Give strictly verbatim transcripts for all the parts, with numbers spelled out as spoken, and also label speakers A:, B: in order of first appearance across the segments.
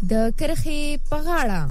A: د کرخې په غاړه.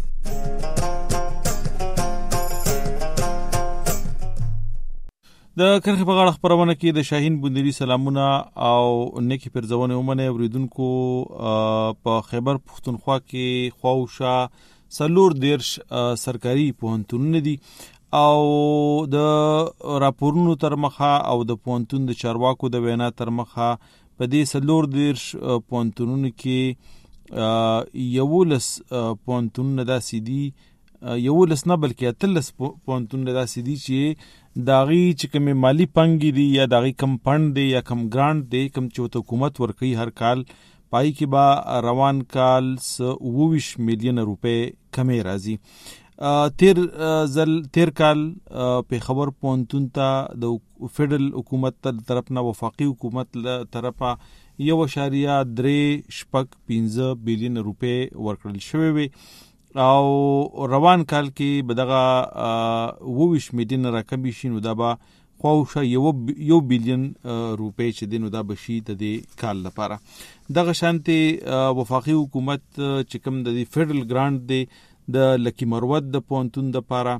B: د کرخې په غاړه خبرونه کې د شاهین بندري سلامونه او نیکی پرځونه ومنه اوریدونکو. په خیبر پښتونخوا کې خواوشا سلور دیرش سرکاري پوهنتونونه دي او د راپورونو تر مخه او د پوهنتون د چارواکو د وینا تر مخه په دې سلور دیرش پوهنتونونو کې یولس پوهنتونونه داسې دي یولس نه بلکې اتلس پوهنتونونه داسې دي چې داغي چې کوم مالی پنګي دي یا داغي کم فند دی یا کم ګرانټ دی کم چې حکومت ورکوي هر کال پای کې با روان کال وویش میلیون روپے کمی راځي. تیر زل تیر کال په خبر پونتون ته د فدرال حکومت تر طرف نه وفاقي حکومت له طرفه یو اشاریه درې شپږ پنځه بیلیون روپے ورکړل شوی وي او روان کال کې بدغه وویش میلیون رقم شي نو دا به خواوشا یو یو بیلیون روپے چې دینو دا بشي د دې کال لپاره. دغه شانتي وفاقي حکومت چې کوم د فدرال ګرانټ دی د لکی مروت د پونتون د لپاره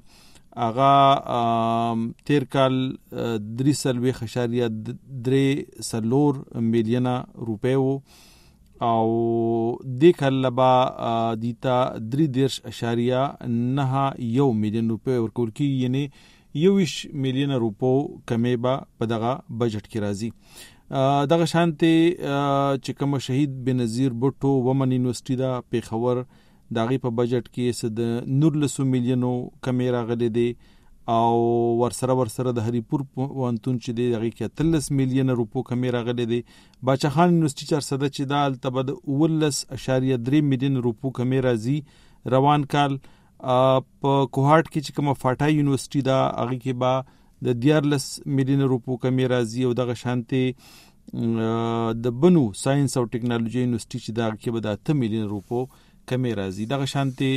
B: هغه تیر کال درې سلوي خشاریه درې سلور میلیون روپے وو او د کله با دیتا درې دیرش اشاریه نه یو میلیون روپے ورکول کی یعنی یویش میلیون روپو کمی با په دغه بجټ کې راځي. دغه شانتي چې کوم شهید بنظیر بوټو ومن یونیورسيټي دا پیښور دغه په بجټ کې صد نورلسو میلیونو کمی راغلي دي او ورسره ورسره د هریپور پوهنتون چې دی دغه کې اتلس میلیون روپو کمی راغلي دي. باچا خان یونیورسيټي چارسده چې دا التبد اولس اشاریه درې میلیون روپو کمی راځي روان کال. په کوهاټ کې چې کوم فاټا یونیورسيټي دا هغه کې با د دیارلس میلیون روپو کمی راځي او دغه شانتي د بنو ساينس او ټیکنالوژي یونیورسيټي چې دا کې به د اته میلیون روپو کمی راځي. دغه شانتي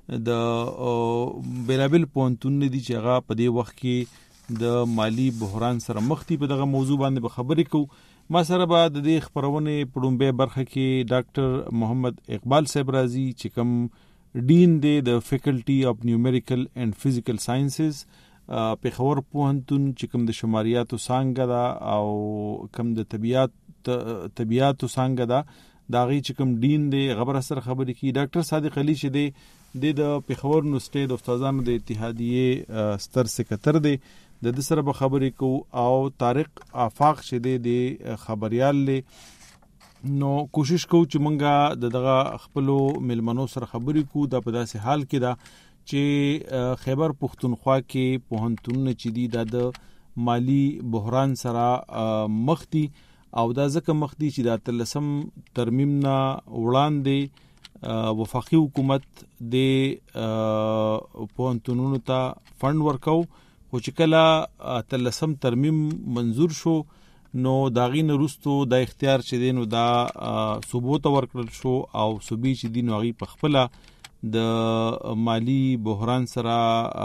B: د بیلابل پوهنتون دي چې هغه په دې وخت کې د مالی بحران سره مخ دي. په دغه موضوع باندې به خبرې کوو. ما سره به د دې خبرونه پړومبه برخه کې ډاکټر محمد اقبال صاحب راځي چې کوم ډین دی د فیکلټي اف نیومریکل اینڈ فزیکل ساينسز په خبر پوهنتون چې کوم د شماریاتو څنګه دا او کوم د طبيعت طبيعتو څنګه دا داغي چې کوم ډین دی خبر سره خبرې کی. ډاکټر صادق علي شه دی د پیښور یونیورسيټي د استادانو د اتحادیه ستر سکرټر دی د د سره به خبرې کو او طارق آفاق شه دی د خبريال له نو کوشش کو چې مونږه د دغه خپلو ملمنو سره خبرې کو د په داسې حال کې دا چې خیبر پښتونخوا کې پوهنتونونه چې دی د مالی بحران سره مخ دي او دا ځکه مخ دي چې د تلسم ترمیم نه وړاندې وفاقي حکومت د پوهنتونونو ته فند ورکاو خو چې کله تلسم ترمیم منظور شو نو داغي نرستو د اختیار چې دین او دا صوبو ته ورکړل شو او صوبې چې دین او غي پخپله د مالی بحران سره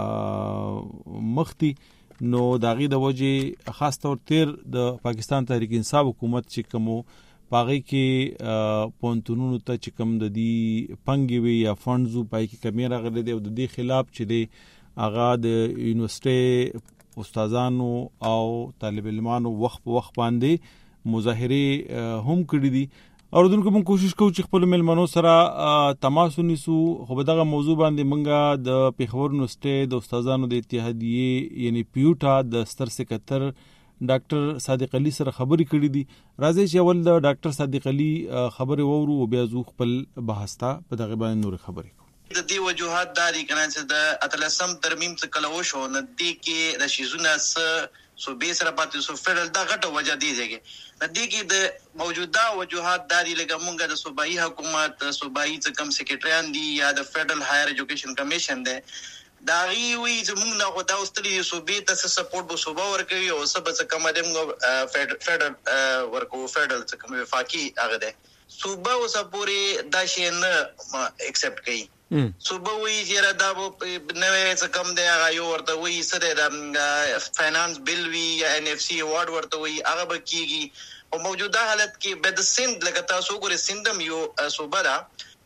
B: مختی نو داغي د وجه خاص طور تیر د پاکستان تحریک انصاف حکومت چې کومو پاغي کې پونتونونو ته چې کوم د دې پنګي وی یا فندزو پای کې کمی راغلي دی او د دې خلاف چې دی اغا د یونیورسيټي استادانو او طالب علمانو وخت په وخت باندې مظاهره هم کړې دي. او دونکو موږ کوشش کوو چې خپل ملمنو سره تماس ونیسو. خو په دغه موضوع باندې موږ د پیښور یونیورسيټي د استادانو د اتحادیه یعنی پیوټا د ستر سکرټر ډاکټر صادق علي سره خبرې کړې دي. راځي چې اول د ډاکټر صادق علي خبرې وورو او بیا زو خپل بحث ته په دغه باندې نور خبرې کوو.
C: د دې وجوهات داري کنه چې د اتلسم ترمیم څخه کلو شو نه دي کې د شیزونه س سو به سره پاتې سو فدرال دا غټه وجه دی ځکه د دې کې د موجوده وجوهات داري لکه مونږ د صوبایي حکومت صوبایي څخه کم سیکریټریان دي یا د فدرال هایر ایجوکیشن کمیشن دی داغي وی زمونږ نه خو دا واستلې صوبې ته سپورټ بو صوبه ورکوي او سبا څه کوم دم فدرال ورکو فدرال څه کوم وفاقي هغه ده صوبه او سپوري دا شي نه اکسپټ کوي. صوبه وی چې دا نوې څه کوم دی هغه یو ورته وی سره د فاینانس بل وی یا ان اف سی ایوارډ ورته وی هغه بکیږي او موجوده حالت کې به د سند لکه تاسو ګورئ سندم یو صوبه ده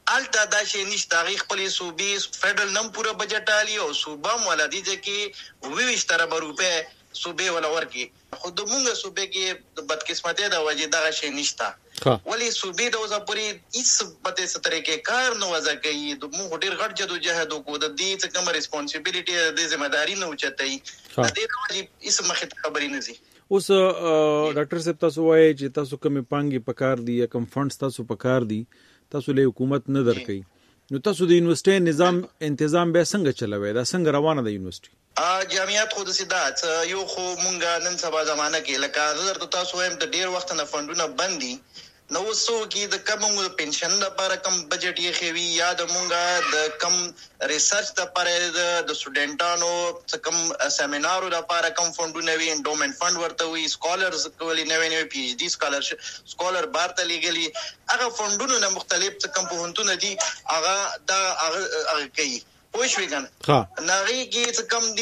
C: الته دا شي نشته تاریخ خپل صوبې فدرال نم پورا بجټ علی او صوبه ولادي چې ویش تر روپے صوبې ولا ورکی خود مونږه صوبې کې د بدقسمتۍ د وجې دا شي نشته ولی صوبې د اوسه پوری هیڅ پته ستره کې کار نه وځه کوي د مونږ ډیر غټ جدو جهاد کو د دې څخه کوم ریسپانسیبিলিټي د ځمېداري نه اوچتای د دې د وجې هیڅ مخه خبرې نه زی.
B: اوس ډاکټر صاحب تاسو وایي چې تاسو کوم پانګي پکار دی یا کوم فندز تاسو پکار دی تاسو له حکومت نه درکې نو تاسو د یونیورسيټي نظام تنظیم به څنګه چلوي دا څنګه روانه ده یونیورسيټي
C: ا جامعات خود سیدات یو خو مونږه نن سبا زمانہ کې لکه زر تاسو هم د ډیر وخت نه فندونه بندي نو وسو کې د کوم پنشن لپاره کم بجټ یې خوي یا د مونږه د کم ریسرچ لپاره د سټوډنټانو کم سیمینارو لپاره کم فندونه وی انډومنت فند ورته وی سکالرز کولی نوې نوې پی ایچ ډی سکالرشپ سکالر بارته لګلی هغه فندونو نه مختلف کم پوهنتونه دي هغه دا هغه کوي پوه شوې کنه ها نغې کې څه کم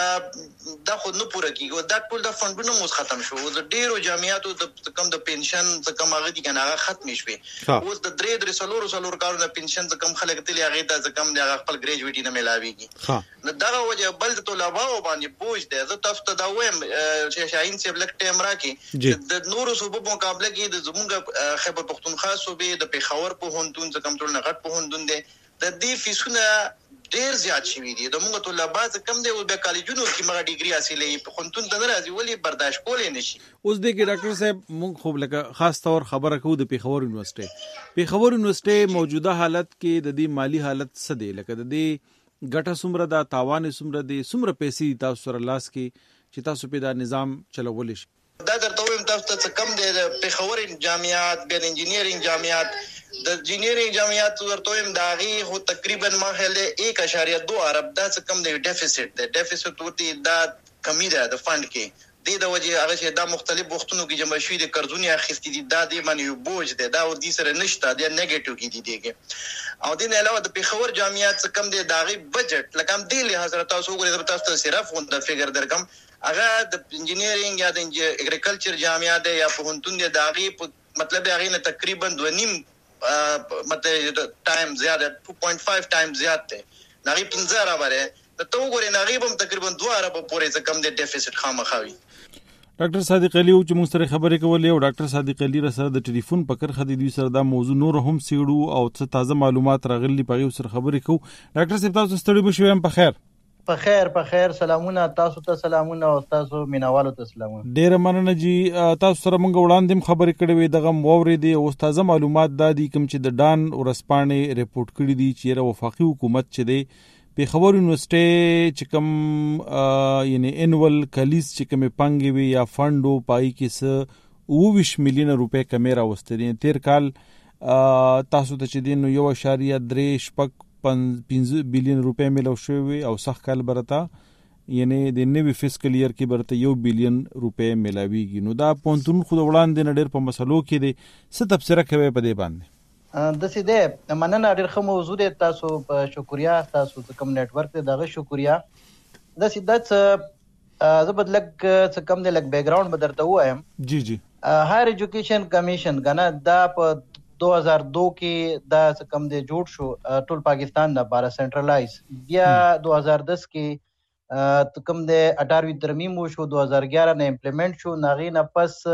C: دي دا خود نه پوره کیږي دا ټول د فندونو مو ختم شو د ډیرو جامعاتو د کم د پنشن څه کم هغه دي کنه هغه ختم شوي اوس د درې درې سلور سلور کارو د پنشن څه کم خلک تل هغه د څه کم د هغه خپل ګریجویټي نه ملاويږي نو دا وجه بل د طلباو باندې بوج دی زه تاسو ته دا وایم چې شاهین صاحب لک ټیم راکې د نورو صوبو په مقابله کې د زمونږ خیبر پختونخوا صوبې د پیښور په هونتون څه کم ټول نه غټ په هوندون دي د دې فیسونه ډیر زیات شوی دي د موږ طلبات کم دی او د کالجونو کې مغه ډیګري حاصلې په خونتون د ناراضي ولی برداشت کولې نشي.
B: اوس د کې ډاکټر صاحب موږ خوب لکه خاص طور خبره کوو د پیښور یونیورسيټي پیښور یونیورسيټي موجوده حالت کې د دې مالی حالت څه دی لکه د دې ګټه سمره دا تاوان سمره دی سمره پیسې تاسو سره لاس کې چې تاسو په دا نظام چلول شي
C: دا درته وایم تاسو ته کم دی د پیښور جامعات د انجینیرینګ جامعات د انجینیرینګ جامعات ورته هم داغي هو تقریبا ماهله ایک اشاریه دو ارب دا څه کم دی ډیفیسټ دی ډیفیسټ ورته دا کمی ده د فند کې د د وجه هغه چې دا مختلف وختونو کې جمع شوی د قرضونی اخیستي دي دا د منیو بوج دی دا د سره نشته د نیگیټیو کې دي دیګه او د نه علاوه د پیښور جامعات څه کم دی داغي بجټ لکه هم دی له حضرت تاسو وګورئ تاسو ته صرف غونډه فګر درکم هغه د انجینیرینګ یا د اګریکلچر جامعات یا په هونتون دی داغي مطلب هغه نه تقریبا دوه نیم مطلب ټایم زیاده two point five ټایم زیات دی نغی پنځه راوړي ته تو ګورې نغی هم تقریبا دوه ارب پورې څه کم دی ډیفیسټ خامخاوي.
B: ډاکټر صادق علي او چې موږ سره خبرې کولې او ډاکټر صادق علي سره د ټلیفون په کر خدي دوی سره دا موضوع نور هم سیړو او څه تازه معلومات راغلي په یو سره خبرې کوو. ډاکټر صاحب تاسو ستړي بشو هم په خیر
D: په خیر په خیر سلامونه تاسو ته سلامونه او تاسو مینوالو ته سلامونه.
B: ډیر مننه جی تاسو سره موږ وړاندې خبرې کړې وې دغه مورې دی او تازه معلومات دا دي کوم چې د ډان ورسپانې ریپورت کړی دي چې د وفاقي حکومت چې دی پیښور یونیورسيټي چې کوم یعنی انول کلیز چې کوم پنګي وي یا فندو پای کې س ویش میلیون روپے کمیرا وستري تیر کال تاسو ته چې دین یو اشاریه درې شپږ پنځه بلیون روپے ملو شوی او سخت کال برتا یعنی د نوی فسکل ایئر کې برته یو بلیون روپے ملاویږي نو دا پونتون خو وړاندې نډر په مسلو کې دي څه تفسیر کوي په دې باندې
D: د سیده مننه ډیر ښه موضوع دی تاسو په شکریا تاسو کوم نت ورک دغه شکریا د سیده څه زبد لګ څه کم دی لګ بیک گراوند بدرته وایم
B: جی جی
D: هایر ایجوکیشن کمیشن غنا دا په دو ہزار دو کې دا څه کم دی جوړ شو ټول پاکستان نه بارا سنټرلایز بیا دو ہزار دس کې کم دی اٹھارہویں ترمیم وشو دو ہزار گیارہ نه امپلیمنٹ شو ناغې نه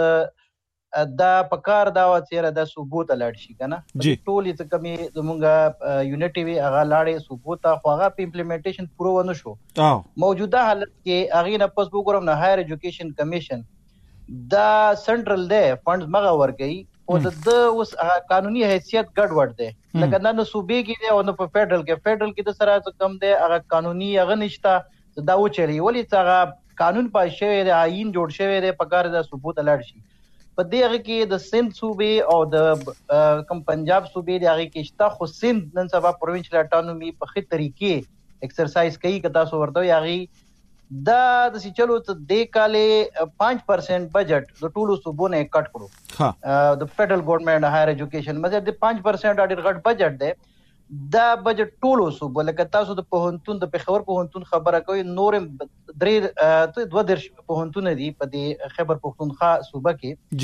D: پس دا پکار دا و چې دا ثبوت لاړ شي کنه ټول څه کمی زمونږه یونټي وی هغه لاړې ثبوت خو هغه په امپلیمنټیشن پرو ونه شو موجوده حالت کې هغه نه پس وګورم نه هایر ایجوکیشن کمیشن دا سنټرل دی فندز مغه ورګي او د اوس قانوني حیثیت ګډ وډ دی لکه نه صوبې کې دی او نه په فدرل کې فدرل کې د سره کم دی هغه قانوني هغه نشته دا و چلی ولی څنګه قانون پاس شوی دی آئین جوړ شوی دی په کار د ثبوت لاړ شي په دې هغه کې د سند صوبې او د کم پنجاب صوبې دی هغه کې شته خو سند نن سبا پروینشل اټانومي په خې طریقې ایکسرسایز کوي کدا سو ورته یغي دا د سی چلو ته د کاله پانچ پرسنٹ بجٹ د ټولو صوبو نه کټ کړو د فدرل گورنمنٹ هایر ایجوکیشن مزه د پانچ پرسنٹ اډر غټ بجٹ دی دا بجٹ ټولو صوبو لکه تاسو د پوهنتون د پیښور پوهنتون خبره کوي نور درې ته دوه درش پوهنتون دي په د خیبر پختونخوا صوبه کې
B: جی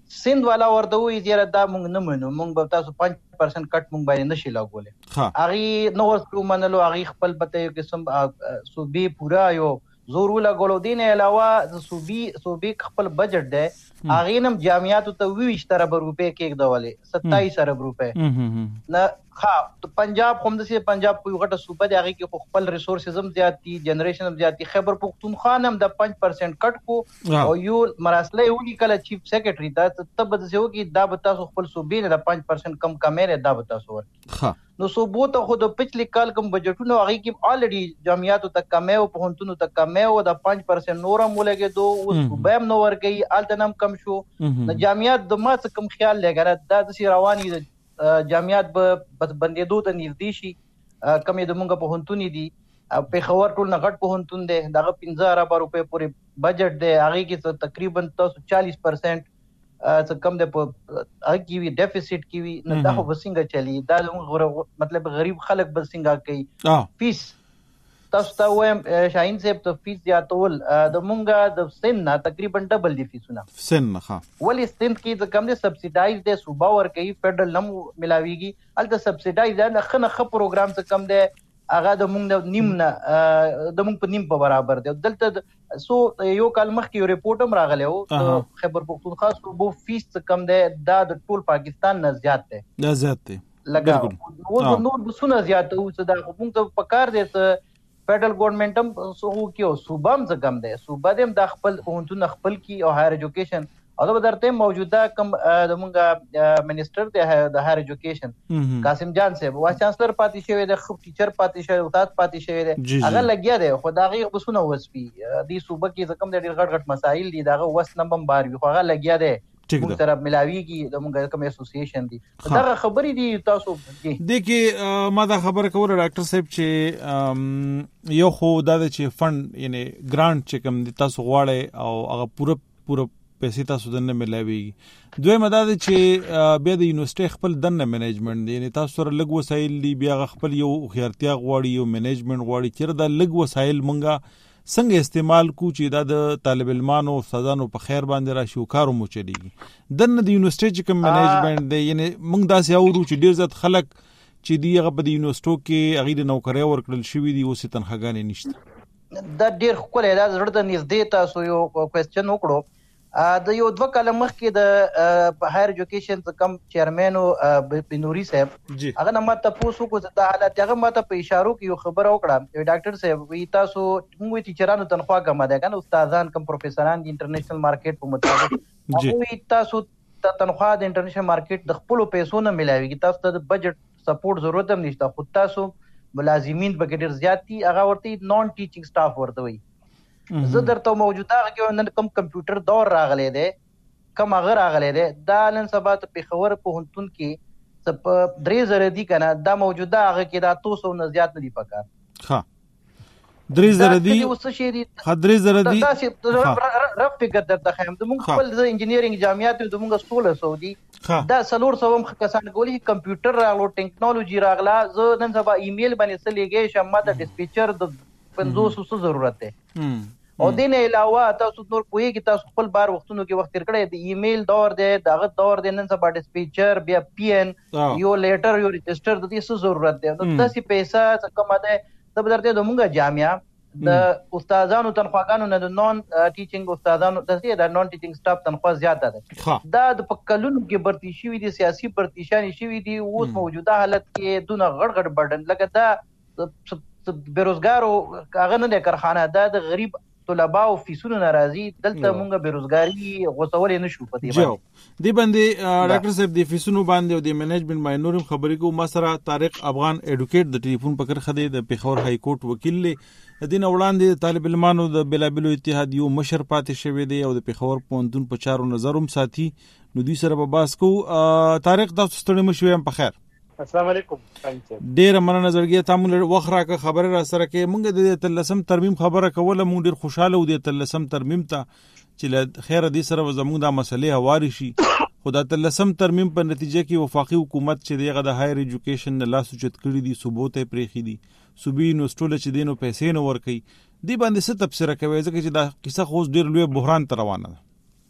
D: سند والا ورته وی زیاده دا مونږ نه منو مونږ به تاسو پنځه پرسنټ کټ مونږ باندې نشي لاګولې هغه نو ورته منلو هغه خپل پته یو قسم صوبې پورا یو زور ولا دین علاوه صوبې صوبې خپل بجټ ده هغه نم جامعاتو ته ویشت ارب روپے کې کېږدولې ستایس ارب روپے نه ها پنجاب کوم د پنجاب په غټه صوبه دی هغه کې خپل ریسورسز هم زیات دي جنریشن هم زیات دي خیبر پختونخوا هم د پنځه پرسنټ کټ کو او یو مراسله یو لیکل چیف سیکریټری دا تب د سیو کې دا به تاسو خپل صوبې نه د پنځه پرسنټ کم کمې دا به تاسو ورکړي نو صوبو ته خو د پچلی کال کم بجټونو هغه کې الریډي جامعاتو ته کمې او پهونتونو ته کمې او د پنځه پرسنټ نورم ولګي دو او صوبې هم نو ورګي التنم کم شو د جامعات د ما څه کم خیال لګره دا د سی رواني جامعات به بس بندېدو ته نږدې شي کمې د مونږ پهونتونی دي په خبر ټول نه غټ پهونتون دی دغه پنځه ارب روپے پورې بجټ دی هغه کې تقریبا چالیس پرسنټ څه کم د هغه کې وی ډیفیسټ کې وی نه دا خو وسنګ چلی دا مطلب غریب خلک بل څنګه کوي فیس تاسو ته وایم شاهین صاحب ته فیس زیاتول د مونږه د سن نه تقریبا ډبل دی فیسونه
B: سن نه
D: ولی سن کې د کم دي سبسیډایز دی صوبا ور کوي فدرل نم ملاویږي الته سبسیډایز نه خنه خ پروګرام څه کم دی هغه د مونږ نیم نه د مونږ په نیم په برابر دی دلته سو یو کال مخکې یو ریپورت هم راغلی و خیبر پختونخوا صوبو فیس کم دی دا د ټول پاکستان نه زیات دی
B: دا زیات دی
D: لګا او نور بسونه زیات او څه دا مونږ ته پکار دی ته فیډرل ګورنمنت هم سو کیو صوبه هم څه کم دی صوبه دیم د خپل پونتون خپل کی او هایر ایجوکیشن او د درته موجوده کم د مونږه منیسټر د هایر ایجوکیشن قاسم جان صاحب وایس چانسلر پاتې شوی د خپ ټیچر پاتې شوی او تاسو پاتې شوی دی هغه لګیا دی خو دا غي بسونه وسپی دی صوبه کې کم د ډیر غټ غټ مسایل دي داغه وس نمبر بار وي خو هغه لګیا دی موږ سره ملاویږي د موږ کوم اسوسییشن دي دا خبرې دي تاسو
B: د کې ما دا خبر کوله ډاکټر صاحب چې یو خو دا چې فند یعنی ګرانټ چې کوم دي تاسو غواړئ او هغه پوره پوره پیسې تاسو دنه ملاویږي دوی مدد چې بیا د یونیورسيټي خپل دنه منیجمنت دی یعنی تاسو سره لګ وسایل دی بیا خپل یو خیرتیا غواړي یو منیجمنت غواړي چې دا لګ وسایل مونږه څنګه استعمال کو چې دا د طالب علمانو او استادانو په خیر باندې راشي او کارو مو چلیږي دنه د یونیورسيټي کوم منیجمنت دی یعنی موږ داسې اورو چې ډیر زیات خلک چې دی هغه په یونیورسيټو کې هغه د نوکری ورکړل شوی دی او څه تنخواګانې نشته
D: دا ډیر خپل دا زړه ته نږدې تاسو یو کوېسچن وکړو د یو دوه کال مخکې د هایر ایجوکیشن کم چیرمن او بنوري صاحب هغه نه ماته پوسو کو د حالت هغه ماته په اشارو کې یو خبر وکړه ډاکټر صاحب وی تاسو موږ ټیچرانو تنخواه کم ده کنه استادان کم پروفیسوران د انټرنیشنل مارکیټ په مطابق او تاسو تنخواه د انټرنیشنل مارکیټ د خپل پیسو نه ملاويږي تاسو ته د بجټ سپورټ ضرورت هم نشته خو تاسو ملازمین به ډیر زیات دي هغه ورته نون ټیچینګ سټاف ورته وي زه درته موجوده کې نن کوم کمپیوټر دور راغلی دی کوم هغه راغلی دی دا نن سبا ته پېښور پوهنتون کې څه په درې زره دي که نه دا موجوده هغه کې دا اتو سوو نه زیات نه دي پکار
B: ښه درې زره دي ښه درې زره دي
D: داسې رف فکر درته ښیم زمونږ خپل زه انجینیرینګ جامعات یو زمونږ سولس سو دي دا څلور سوه هم کسان کولی کمپیوټر راغلو ټیکنالوژي راغله زه نن سبا ایمیل باندې څه لیږی شم ما د ډسپیچر د پنځوس څه ضرورت دی او دین علاوه تاسو نور کوی تاسو خپل بار وختونو کې وخت تیر کړی د ایمیل دور دی دغه دور دی نن سبا ډسپیچر بیا پی ان یو لیټر یو رجسٹر د دې څه ضرورت دی نو تاسو پیسې څه کومه ده د بدرته د مونږه جامعه د استادانو تنخواګانو نه د نون ټیچینګ استادانو د دې د نون ټیچینګ سټاف تنخواه زیاته ده دا د پکلونو کې برتی شوی دي سیاسي برتیشانی شوی دي اوس موجوده حالت کې دونه غړ غړ بردن لکه دا بیروزګارو هغه نه کارخانه ده د غریب طلبه او فیسونو ناراضي دلته مونږه بیروزګاری غوسولې نشو پدې باندې
B: دی باندې ډاکټر صاحب د فیسونو باندې او د منیجمنت باندې نورم خبرې کو ما سره طارق افغان ایډوکیټ د ټلیفون پکړه خدي د پیښور های کورټ وکیل له دین وړاندې طالب علمانو د بلابلو اتحاد یو مشر پاتې شوی دی او د پیښور پوهنتون په چارو نظروم ساتي نو دوی سره به باس کو طارق تاسو ستړي مشوي هم په خیر
E: السلام علیکم
B: ډیر مننه زړګي تاسو مل وخت راکه خبره را سره کې مونږ د تلسم ترمیم خبره کوله مونږ ډیر خوشاله و د تلسم ترمیم ته چې خیر دې سره زموږ د مسلې هواري شي خدا تلسم ترمیم په نتیجه کې وفاقي حکومت چې دغه د هایر ایجوکیشن نه لاس اوچت کړی دي صوبو ته پریخي دي صوبې یونیورسيټو چې دینو پیسې نه ورکي دی باندې څه تفسیر کوي ځکه چې دا کیسه خو ډیر لوی بحران ته روانه ده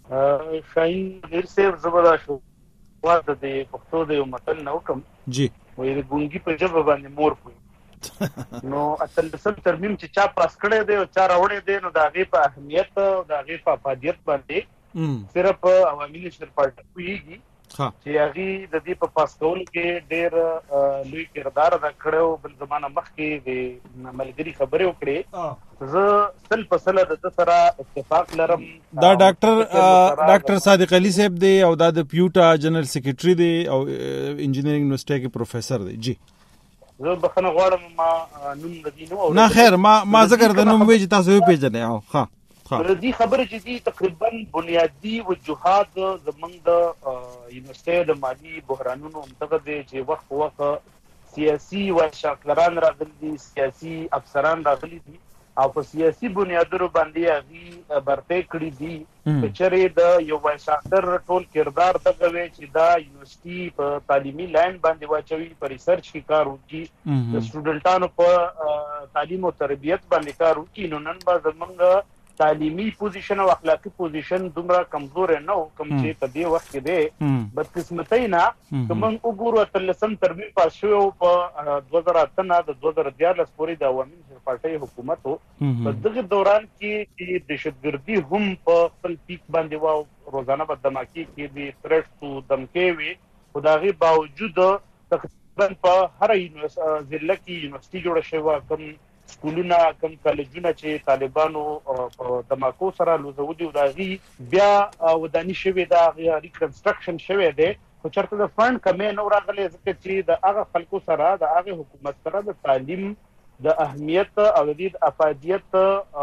E: شاهین ډیر سیف زبردا شو واده د پښتو د یو متل نو کوم
B: جی
E: وې د ګونګي په جبه باندې مور کوي نو اتلسم ترمیم چې چا پاس کړی دی او چا راوړی دی نو د هغې په اهمیت او د هغې په افادیت باندې صرف عوامي نېشنل پارټي پوهېږي چې هغې د دې په پاس کولو کې ډېر لوی کردار ادا کړی بل زمانه مخکې د ملګري خبرې وکړې زه سل په سله د ده سره اتفاق لرم
B: دا ډاکټر ډاکټر صادق علي صاحب دی او دا د پیوټا جنرال سیکریټري دی او انجینرینګ یونیورسيټي کې پروفیسر دی جی
E: زه بخنه غواړم ما نوم د دې نو
B: نه خیر ما ما ذکر د نوم وی چې تاسو یې پیژنئ او ها
E: د دې خبره چې دي تقریبا بنیادی وجوهات زمونږ د یونیورسيټي د مالی بحرانونو همدغه دی چې وخت په وخت سیاسي وشاکلران راغلي دي سیاسي افسران راغلي دي او په سیاسي بنیادونو باندې هغه برته کړی دي چې چېرې د یو وشاکلر ټول کردار دغه وی چې دا یونیورسيټي په تعلیمي لاین باندې واچوي په ریسرچ کې کار وکړي د سټوډنټانو په تعلیم او تربیت باندې کار وکړي نو نن به زمونږ تعلیمی پوزیشن او اخلاقی پوزیشن دومره کمزور نه او کم چې په دې وخت کې دی بدقسمتۍ نه کوم وګورو اتلسم ترمیم پاس شو په دوه زره اته نه د دوه زره دیارلس پورې د عوامي نېشنل پارټي حکومت په دغه دوران کې چې دهشتګردي هم په خپل پیک باندې و روزانه په دماکي کې د ترټو دمکې وي خو د هغې باوجود تقریبا په هر ضلع کې یونیورسيټي جوړه شوې کوم سکولونه کم کالجونه چې طالبانو په دماکو سره لوزولي او د هغې بیا وداني شوې ده هغې ریکنسټرکشن شوی دی خو چېرته د فنډ کمې نه راغلی ځکه چې د هغه خلکو سره د هغې حکومت سره د تعلیم د اهمیت او د دې د افادیت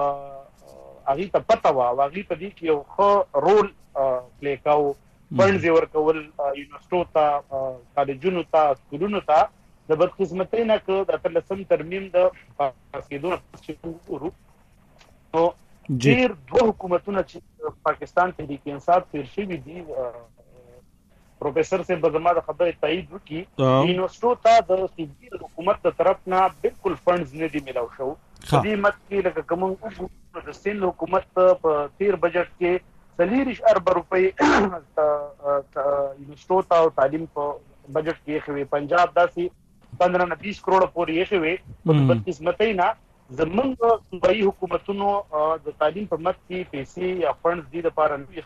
E: هغې ته پته وه او هغې په دې کې یو ښه رول پلی کاوه فنډز یې ورکول یونیورسټو ته کالجونو ته سکولونو ته د بدقسمتۍ نه که د اتلسم ترمیم د پاس کېدو نه چې وګورو نو ډېر دوه حکومتونه چې پاکستان تحریک انصاف تېر شوي دي پروفیسر صاحب به زما د خبرې تایید وکړي یونیورسټو ته د صوبې حکومت د طرف نه بالکل فنډز نه دي میلاو شو په دې مت کې لکه که موږ وګورو د سند حکومت په تېر بجټ کې څلېرویشت اربه روپۍ یونیورسټو ته او تعلیم په بجټ کې ایښې وې پنجاب داسې پندرہ نه بیس کروڑه پورې ایښې وې په بدقسمتۍ نه زمونږ صوبایي حکومتونو د تعلیم په مت کې پیسې یا فنډز دې دپاره نه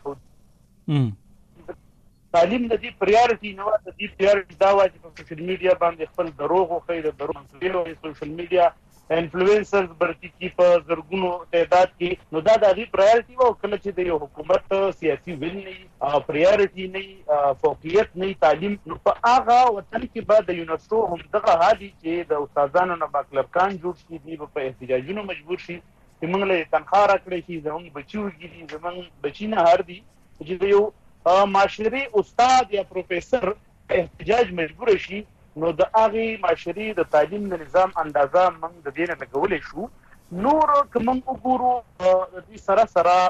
E: ایښود تعلیم د دې پریارټي نه وه د دې پریارټي دا وه چې په سوشل میډیا باندې خپل دروغ وښیي د دروغ منسوبې سوشل میډیا انفلوئنسرز برتی کی په زرګونو تعداد کې نو دا د هغې پرایورټي وه او کله چې د یو حکومت سیاسي ویل نه وي پرایورټي نه وي فوقیت نه وي تعلیم نو په هغه وطن کې به د یونیورسټو همدغه حال وي چې د استادانو نه به کلرکان جوړ شي دوی به په احتجاجونو مجبور شي چې موږ له یې تنخوا راکړی شي زموږ بچي وږي دي زموږ بچي نه هر دي چې د یو معاشري استاد یا پروفیسر احتجاج مجبور شي نو د هغې معاشري د تعلیم د نظام اندازه موږ د دې نه لګولی شو نور که موږ وګورو د دې سره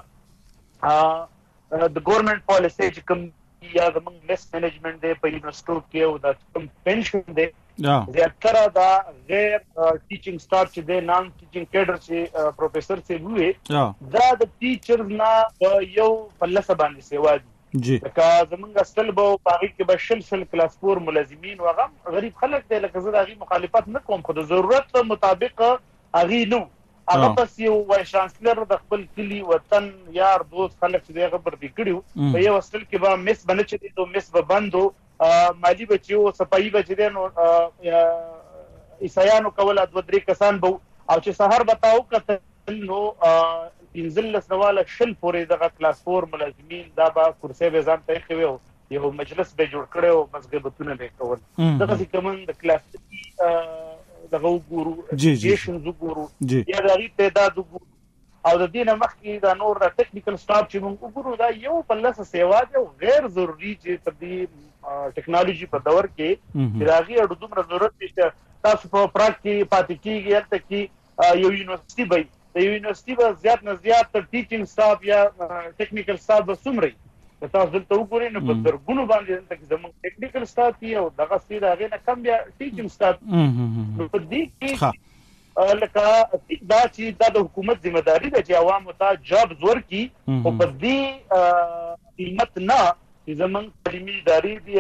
E: سره د ګورنمنټ پالیسۍ چې کوم یا زموږ میس مینجمنټ دی په یونیورسټو کې او دا کوم پنشن دی زیاتره دا غیر ټیچنګ سټاف چې دی نان ټیچنګ کیډر چې پروفیسر صاحب وویې دا د ټیچرز نه په یو پلسه باندې سیوا دي لکه زمونږ اصل به په هغې کې به شل شل کلاس فور ملازمین و هغه غریب خلک دی لکه زه د هغې مخالفت نه کوم خو د ضرورت مطابق هغې نه هغه بس یو وایس چانسلر د خپل کلي وطن یار دوست خلک چې دی هغه بردي کړي وو په یو هاسټل کې به میس به نه چلېدو میس به بند و مالي به چې و صفایي به چې دی نو عیسایانو کوله دوه درې کسان به او چې سهار به تا وکتل نو پنځلس نه واله شل پورې دغه کلاس فور ملازمین دا به کرسۍ به ځان ته ایښې وې او یو مجلس به یې جوړ کړی او بس غیبتونه به یې کول دغسې که موږ د کلاسیکي دغه وګورو ایجوکیشنز وګورو یا د هغې تعداد وګورو او د دې نه مخکې دا نور د ټیکنیکل سټاف چې موږ وګورو دا یو په لسه سیوا دی او غیر ضروري چې تر دې ټیکنالوژي په دور کې چې د هغې اډو دومره ضرورت دی چې تاسو په پراګ کې پاتې کېږي هلته کې یو یونیورسټي به د یونیورسټي به زیات نه زیات تر ټیچنګ سټاف یا ټیکنیکل سټاف به څومره وي که تاسو دلته وګورئ نو په زرګونو باندې دلته کې زموږ ټیکنیکل سټاف وي او دغسې د هغې نه کم بیا ټیچنګ سټاف نو په دې کې لکه دا چې دا د حکومت ذمه داري ده چې عوامو ته جابز ورکړي خو په دې قیمت نه چې زمونږ تعلیمي ادارې دي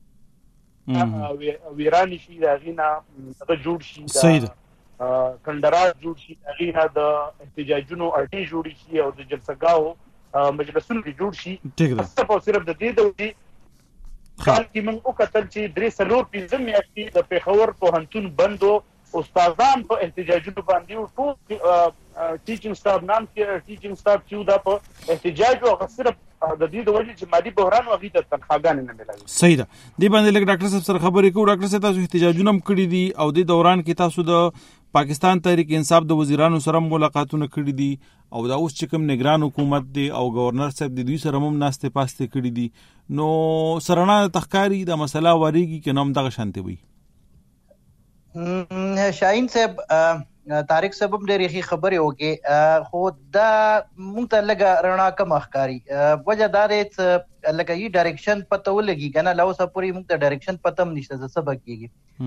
E: ویرانې شي، د هغې نه هغه جوړ شي، کندرات جوړ شي، د هغې نه د احتجاجونو اډې جوړې شي او د جلسهګاهو مجلسونو کې جوړ شي. صرف او صرف د دې دورې کال کې موږ وکتل چې درې څلور پنځه میاشتې د پېښور پوهنتون بند و، استادان په احتجاجونو باندې وو، ټول ټیچینګ سټاف نام کې ټیچینګ سټاف چې دا په احتجاج او صرف د دې د وجې چې مالي بحران او هغې ته تنخواګانې نه ملاوي.
B: صحیح ده. دې باندې لږ ډاکټر صاحب سره خبرې کوو. ډاکټر صاحب تاسو احتجاجونه هم کړي دي او دې دوران کې تاسو د پاکستان تحریک انصاف د وزیرانو سره ملاقاتونه کړي دي او دا اوس چې کوم نگران حکومت دی او گورنر صاحب د دوی سره هم ناستې پاستې کړي دي، نو سرنا تخکاری دا مسله واریږي که نوم دغه شانتې وي؟
D: شاهین صاحب طارق صاحب هم ډېرې ښې خبرې وکړې، خو دا موږ ته لږه رڼا کم ښکاري. وجه دا دی چې لکه یې ډایرکشن پته ولګي که نه، لا اوسه پورې موږ ته ډایرکشن پته هم نشته څه به کېږي.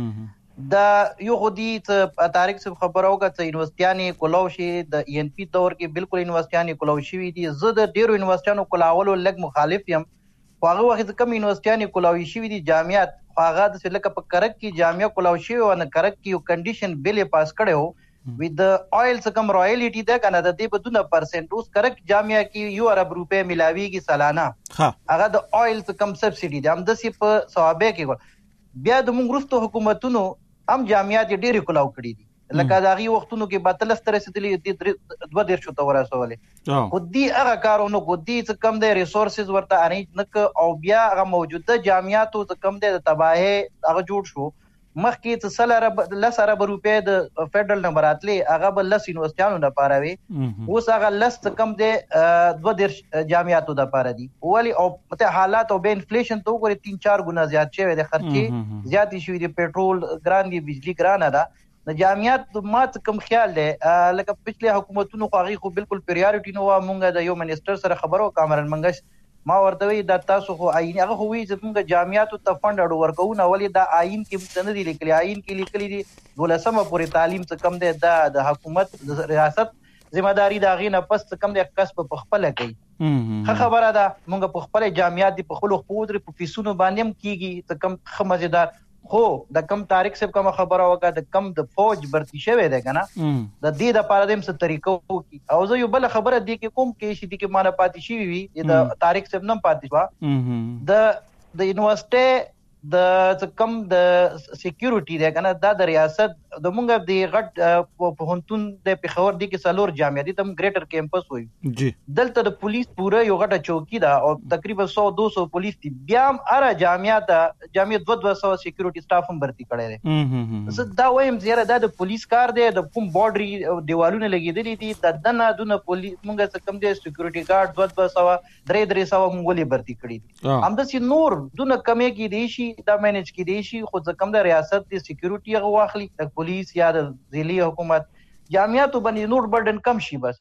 D: دا یو خو دي چې طارق صاحب خبره وکړه چې یونیورسټیانې کولاو شي، د ای ان پي دور کې بالکل یونیورسټیانې کولاو شوي دي. زه د ډېرو یونیورسټیانو کولاولو لږ مخالف یم، خو هغه وخت کم یونیورسټیانې کولاوي شوي دي جامعات، خو هغه داسې لکه په کرک کې جامعه کولاو شوې وه، نه کرک کې یو کنډیشن بل یې پاس کړی و وي د آیل څه کم رایلټي ده که نه، د دې به دونه پرسنټ اوس کرک جامعه کې یو ارب روپۍ میلاویږي سالانه، هغه د آیل څه کم سبسډي ده. همداسې په ثوابه کې بیا د موږ وروستو حکومتونو هم جامعات یې ډېرې کولاو کړي دي، لکه د هغې وختونو کې به اتلس ته رسېدلي دوه دېرشو ته ورسولې، خو دې هغه کار ونه کړو. دې څه کم دی ریسورسز ورته ارینج نه کړه او بیا هغه موجوده جامعاتو څه کم دی د تباهۍ هغه جوړ شو. مخکې چې سل ارب لس ارب روپۍ د فیډرل نه به راتلې، هغه به لس یونیورسټیانو دپاره وي، اوس هغه لس څه کم دی دوه دېرش جامعاتو دپاره دي. ولې او حالات او بیا انفلیشن ته وګورې تین چار ګونه زیات شوی دی، خرچې زیاتې شوي دي، پیټرول ګران دي، بجلي ګرانه ده. د جامعات ما څه کم خیال دی لکه پچھلے حکومتونو خو هغې خو بالکل پریارټي نه وه. مونږ د یو منسټر سره خبره وکړه کامران منګش، ما ورته وایي دا تاسو خو آئین هغه خو وایي چې مونږ جامعاتو ته فنډ اډو ورکوو نه، ولې دا آئین کې موږ ته نه دي لیکلي. آئین کې لیکلي دي دولسمه پورې تعلیم څه کم دی دا د حکومت د ریاست ذمہ داري د هغې نه پس څه کم دی کسب په خپله کوي. ښه خبره ده، مونږ په خپله جامعات دي په خپلو خپو ودرې په فیسونو باندې هم کېږي څه کم ښه مزېدار. خو د کم طارق صاحب کومه خبره وکړه د کم د فوج برتی شوی دی که نه، د دې دپاره دې هم څه طریقه وکړي. او زه یو بله خبره دې کې کوم کې شي دې کې مانه پاتې شوي وي، د طارق صاحب نه هم پاتې شوه، د د یونیورسټۍ د څه کم د سیکیورټي دی که نه، دا د ریاست د مونږ د غټ پوهنتون د پېښور دې کې څلور جامعه دي، ته هم ګریټر کیمپس وایي، دلته د پولیس پوره یو غټه چوکي ده او تقریبا سو دو سو پولیس دي، بیا هم هره جامعه ته جامعه دوه دوه سوه سیکیورټي سټاف هم برتي کړی دی. زه دا وایم زیاره دا د پولیس کار دی، د کوم باډري دیوالونه لګېدلي دي د دنه دونه پولیس مونږ څه کم دی سیکیورټي ګارډ دوه دوه سوه درې درې سوه مونږ ولې برتي کړي دي. همداسې نور دونه کمې کېدی شي دا مینج کېدی شي، خو څه کم د ریاست د سیکیورټي هغه واخلي د پولیس یا د ضلعي حکومت جامعاتو باندې نور برډن کم شي. بس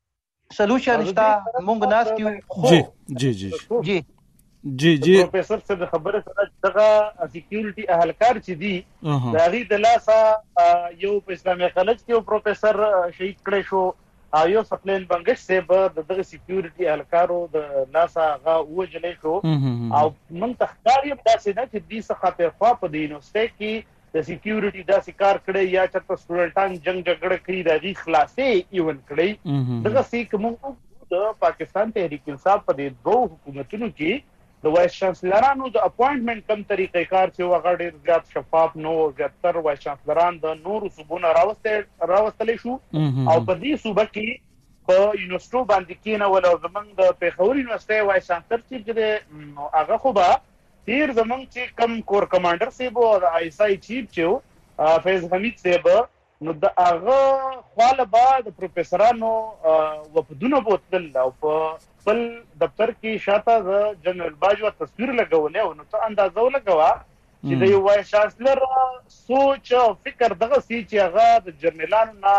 D: سلوشن شته مونږ ناست یو.
B: جی جی جی
D: جی
E: جی جی پروفیسر صاحب خبره سره دغه سیکیورټي اهلکار چې دي د هغې د لاسه یو په اسلامي کالج کې یو پروفیسر شهید کړی شو، یو سپلین بنګش صاحب د دغه سیکیورټي اهلکارو د لاسه هغه ووژلی شو. او موږ ته ښکار یم داسې نه چې دې څخه پخوا په د یونیورسټۍ کې د سیکیورټي داسې کار کړی یا چېرته سټوډنټان جنګ جګړه کړي د هغې خلاصې ایون کړی. دغسې که موږ د پاکستان تحریک انصاف په دې دوو حکومتونو کې د وایس چانسلرانو د اپوینټمنټ کم طریقې کار چې هغه ډېر زیات شفاف نه و، زیاتر وایس چانسلران د نورو صوبو نه راوستلی شو او په دې صوبه کې په یونیورسټو باندې کېنول. او زموږ د پېښور یونیورسټۍ وایس چانسلر چې دی هغه خو به تېر زموږ چې کم کور کمانډر صاحب او د آی ایس آی چیف چې و فیض حمید صاحب، نو د هغه خواله به د پروفیسرانو وفدونه بوتلل او په خپل دفتر کې شاته د جنرال باجوه تصویر لګولی او نو ته اندازه ولګوه چې د یو وایس چانسلر سوچ او فکر دغسې چې هغه د جرنیلانو نه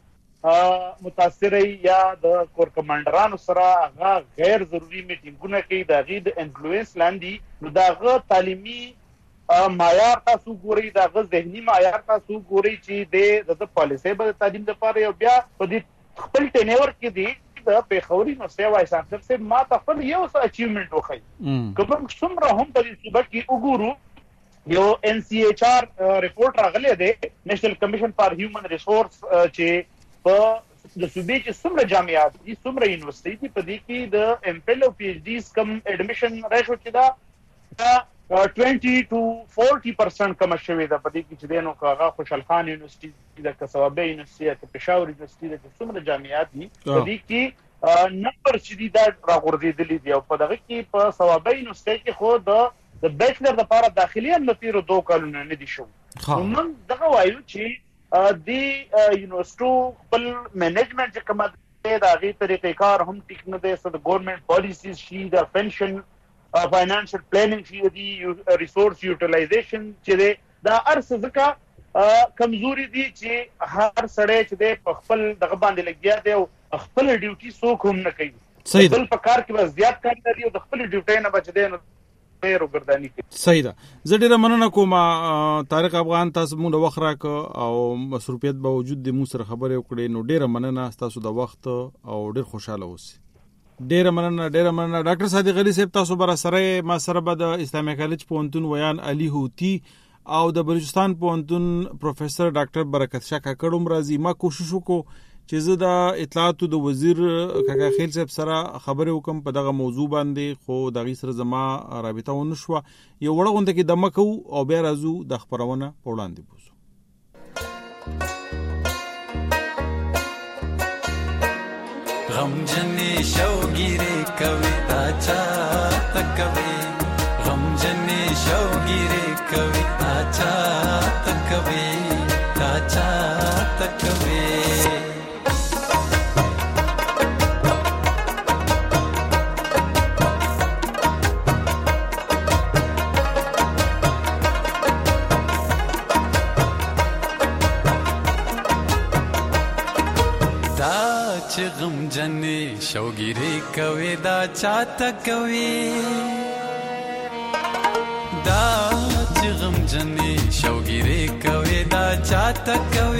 E: متاثره یا د کور کمانډرانو سره هغه غیر ضروري میټینګونه کوي د هغې د انفلوئنس لاندې، نو د هغه تعلیمي معیار تاسو ګورئ، د هغه ذهني معیار تاسو ګورئ چې د د پالیسۍ به د تعلیم دپاره یو بیا په دې خپل ټینیور کې دی د پیښوري نو سیوا سانسر سے ما ته خپل یو څه اچیومنت وخی کوم څومره هم په دې صوبه کې وګورو یو ان سی ایچ آر ریپورت راغلی دی نېشنل کمیشن فار هیومن ریسورس چې په د صوبې کې څومره جامعات دي څومره یونیورسيټي دي په دې کې د ایم فل او پی ایچ ډیز کم اډمیشن ریشو چې دا twenty to forty percent کم شوی دا په دې کې چې دینو کاغه خوشحال خان یونیورسيټي د کسوابه یونیورسيټي د پېښور یونیورسيټي د څومره جامعات دي په دې کې نمبر چې دي دا راغورځېدلې دي او په دغه کې په ثوابه یونیورسيټي کې خو د د بیچلر لپاره داخلي ان لپاره دوه کلونه نه دي شو نو دغه وایو چې د یونیورسيټو خپل منیجمنت چې کومه د هغې طریقې کار هم ټیک نه دی څه د ګورنمنټ پالیسیز شي د پنشن فاینانشل پلانینګ شي د ریسورس یوټیلایزیشن چې دی دا هر څه ځکه کمزوري دي چې هر سړی چې دی په خپل دغه باندې لګیا دی او خپل ډیوټي څوک هم نه کوي بل په کار کې بس زیات کار لري او د خپل ډیوټۍ نه بچ دی نو ډېر وګرداني کوي.
B: صحیح ده. زه ډېره مننه کوم طارق افغان، تاسو موږ د وخت راکړه او مصروفیت به وجود د موږ سره خبرې وکړې، نو ډېره مننه تاسو د وخت او ډېر خوشاله اوسئ. ډېره مننه ډېره مننه ډاکټر صادق علي صاحب، تاسو بر سره ما سره به د اسلامي کالج پوهنتون ویان علي هوتي او د بلوچستان پوهنتون پروفیسور ډاکټر برکت شاه کاکړ هم راځي. ما کوشش وکړو چې زه د اطلاعاتو د وزیر کاکا خیل صاحب سره خبرې وکم په دغه موضوع باندې، خو دغه سره زما رابطه ونه شو. یو وړه غونډه کې دمه کوو او بیا راځو د خبرونه په وړاندې بوزو.
F: غم جنې شوګیرې کوي تا چا تکوي، غم جنې شوګیرې کوي تا چا تکوي، تا چا تکوي. چې غم جنې شوګیرې کوي دا چاته کوي، دا چې غم جنې شوګیرې کوي دا چاته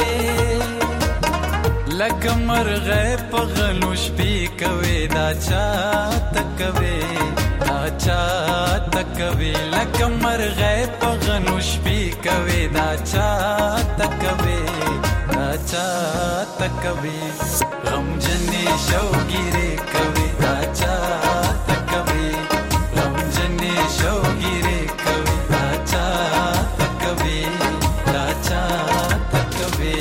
F: کوي، لکه مرغې په غلو شپې کوي دا چاته کوي، دا چاته کوي، لکه مرغې په غلو شپې کوي دا چاته کوي، دا چاته کوي. غم جنې شوګیرې کوي دا چاته کوي، غم جنې شوګیرې کوي دا چاته کوي، دا چاته کوي.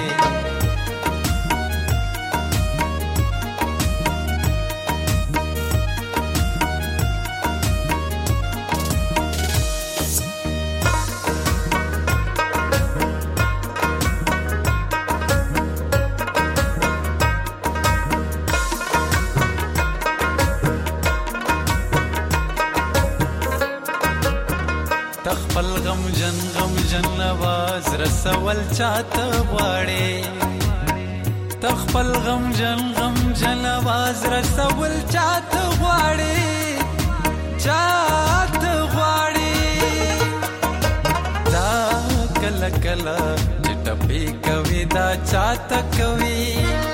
F: تخپل غم جن غم جن نواز رسول چاته غواړي، تخپل غم جن غم جن نواز رسول چاته غواړي، چاته غواړي. دا کله کله چې ټپي کوي دا چاته کوي،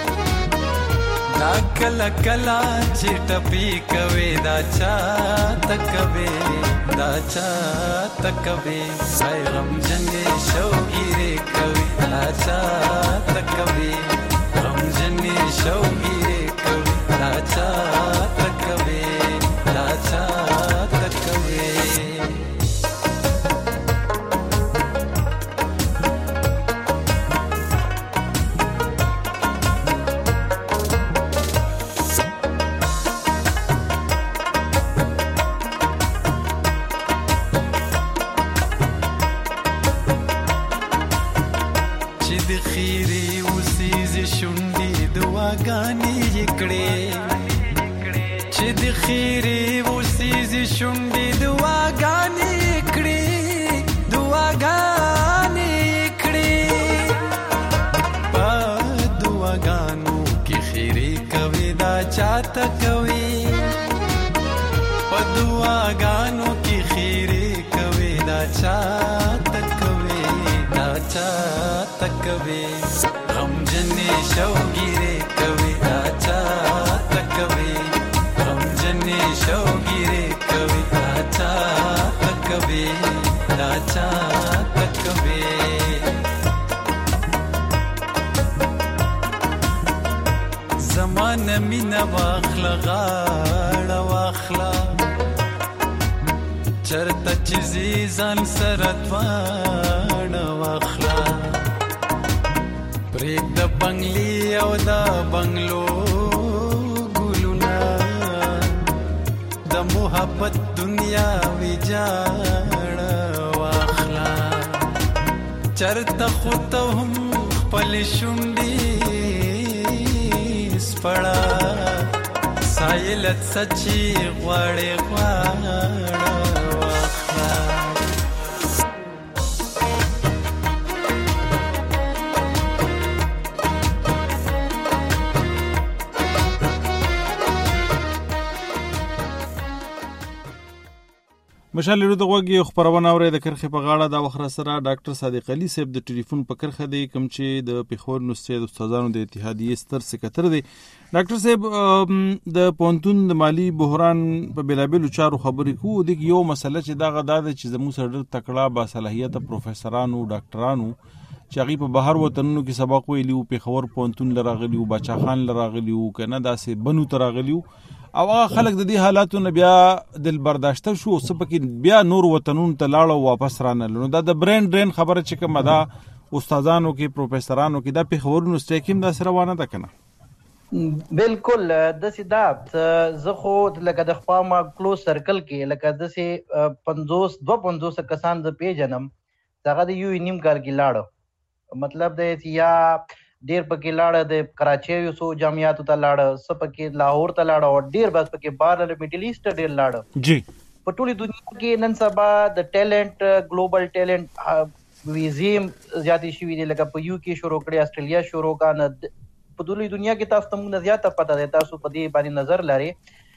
F: دا کله کله چې ټپي کوي دا چاته کوي، دا چاته کوي. سای غم جنې شوګیرې کوي دا چاته کوي، غم جنې شوګیرې کوي دا چاته کوي، دا چاته کوي. چې د خیرې وسیزې شونډې دعاګانې کړې، دعاګانې کړې. په دعاګانو کې خیرې کوي دا چاته کوي، په دعاګانو کې خیرې کوي دا چاته کوي، دا چاته کوي. غم جنې شوګیرې کوي دا چاته روان مینا واخلا غاړه واخلا چرته چې ځان سره دواړه واخلا پرېږ د بنګلي او د بنګلو ګلونه د محبت دنیا ویجاړه واخلا چرته خو ته هم خپل شونډې سپړه سایلت سچي غواړې غواړه
B: مشال لرو د غوږی خبرونه اوري د کرخه په غاړه د وخره سره ډاکټر صادق علي صاحب د ټلیفون په کرخه دی کوم چې د پیښور نوستي د استادانو د اتحادیې ستر سکرټر دی. ډاکټر صاحب د پونتون د مالی بحران په بلابلو چارو خبرې کوو د یو مسله چې دا غدا ده چې زموږ سره تکړه با صلاحیت پروفیسورانو ډاکټرانو چې هغه په بهر وطنونو کې سبق ویلي او پیښور پونتون لراغلی او بچا خان لراغلی او کنه داسې بنو تراغلی او هغه خلک د دې حالاتو نه بیا دل برداشته شو سپکې بیا نور وطنونو ته لاړو واپس رانه لنو دا د برین ډرین خبره چې کومه دا استادانو کې پروفیسورانو کې دا پیښورونو سټیکیم دا سره وانه ده کنه
D: بالکل د سیدا زه خو لکه د خپل ما کلوز سرکل کې لکه د سي پنځوس دو پنځوس کسان ز پیجنم هغه د یو نیم کال کې لاړو مطلب د یا ډیر پکې لاړه د کراچي یو سو جامعاتو ته لاړه سپکې لاهور ته لاړه او ډیر بس پکې بار له میډل ایست ډیر لاړه جی په ټولي دنیا کې نن سبا د ټیلنٹ ګلوبل ټیلنٹ ویزیم زیاتې شوې دي لکه په یو کې شروع کړي استرالیا شروع کانه په ټولي دنیا کې تاسو ته موږ زیاته پته ده تاسو په دې باندې نظر لري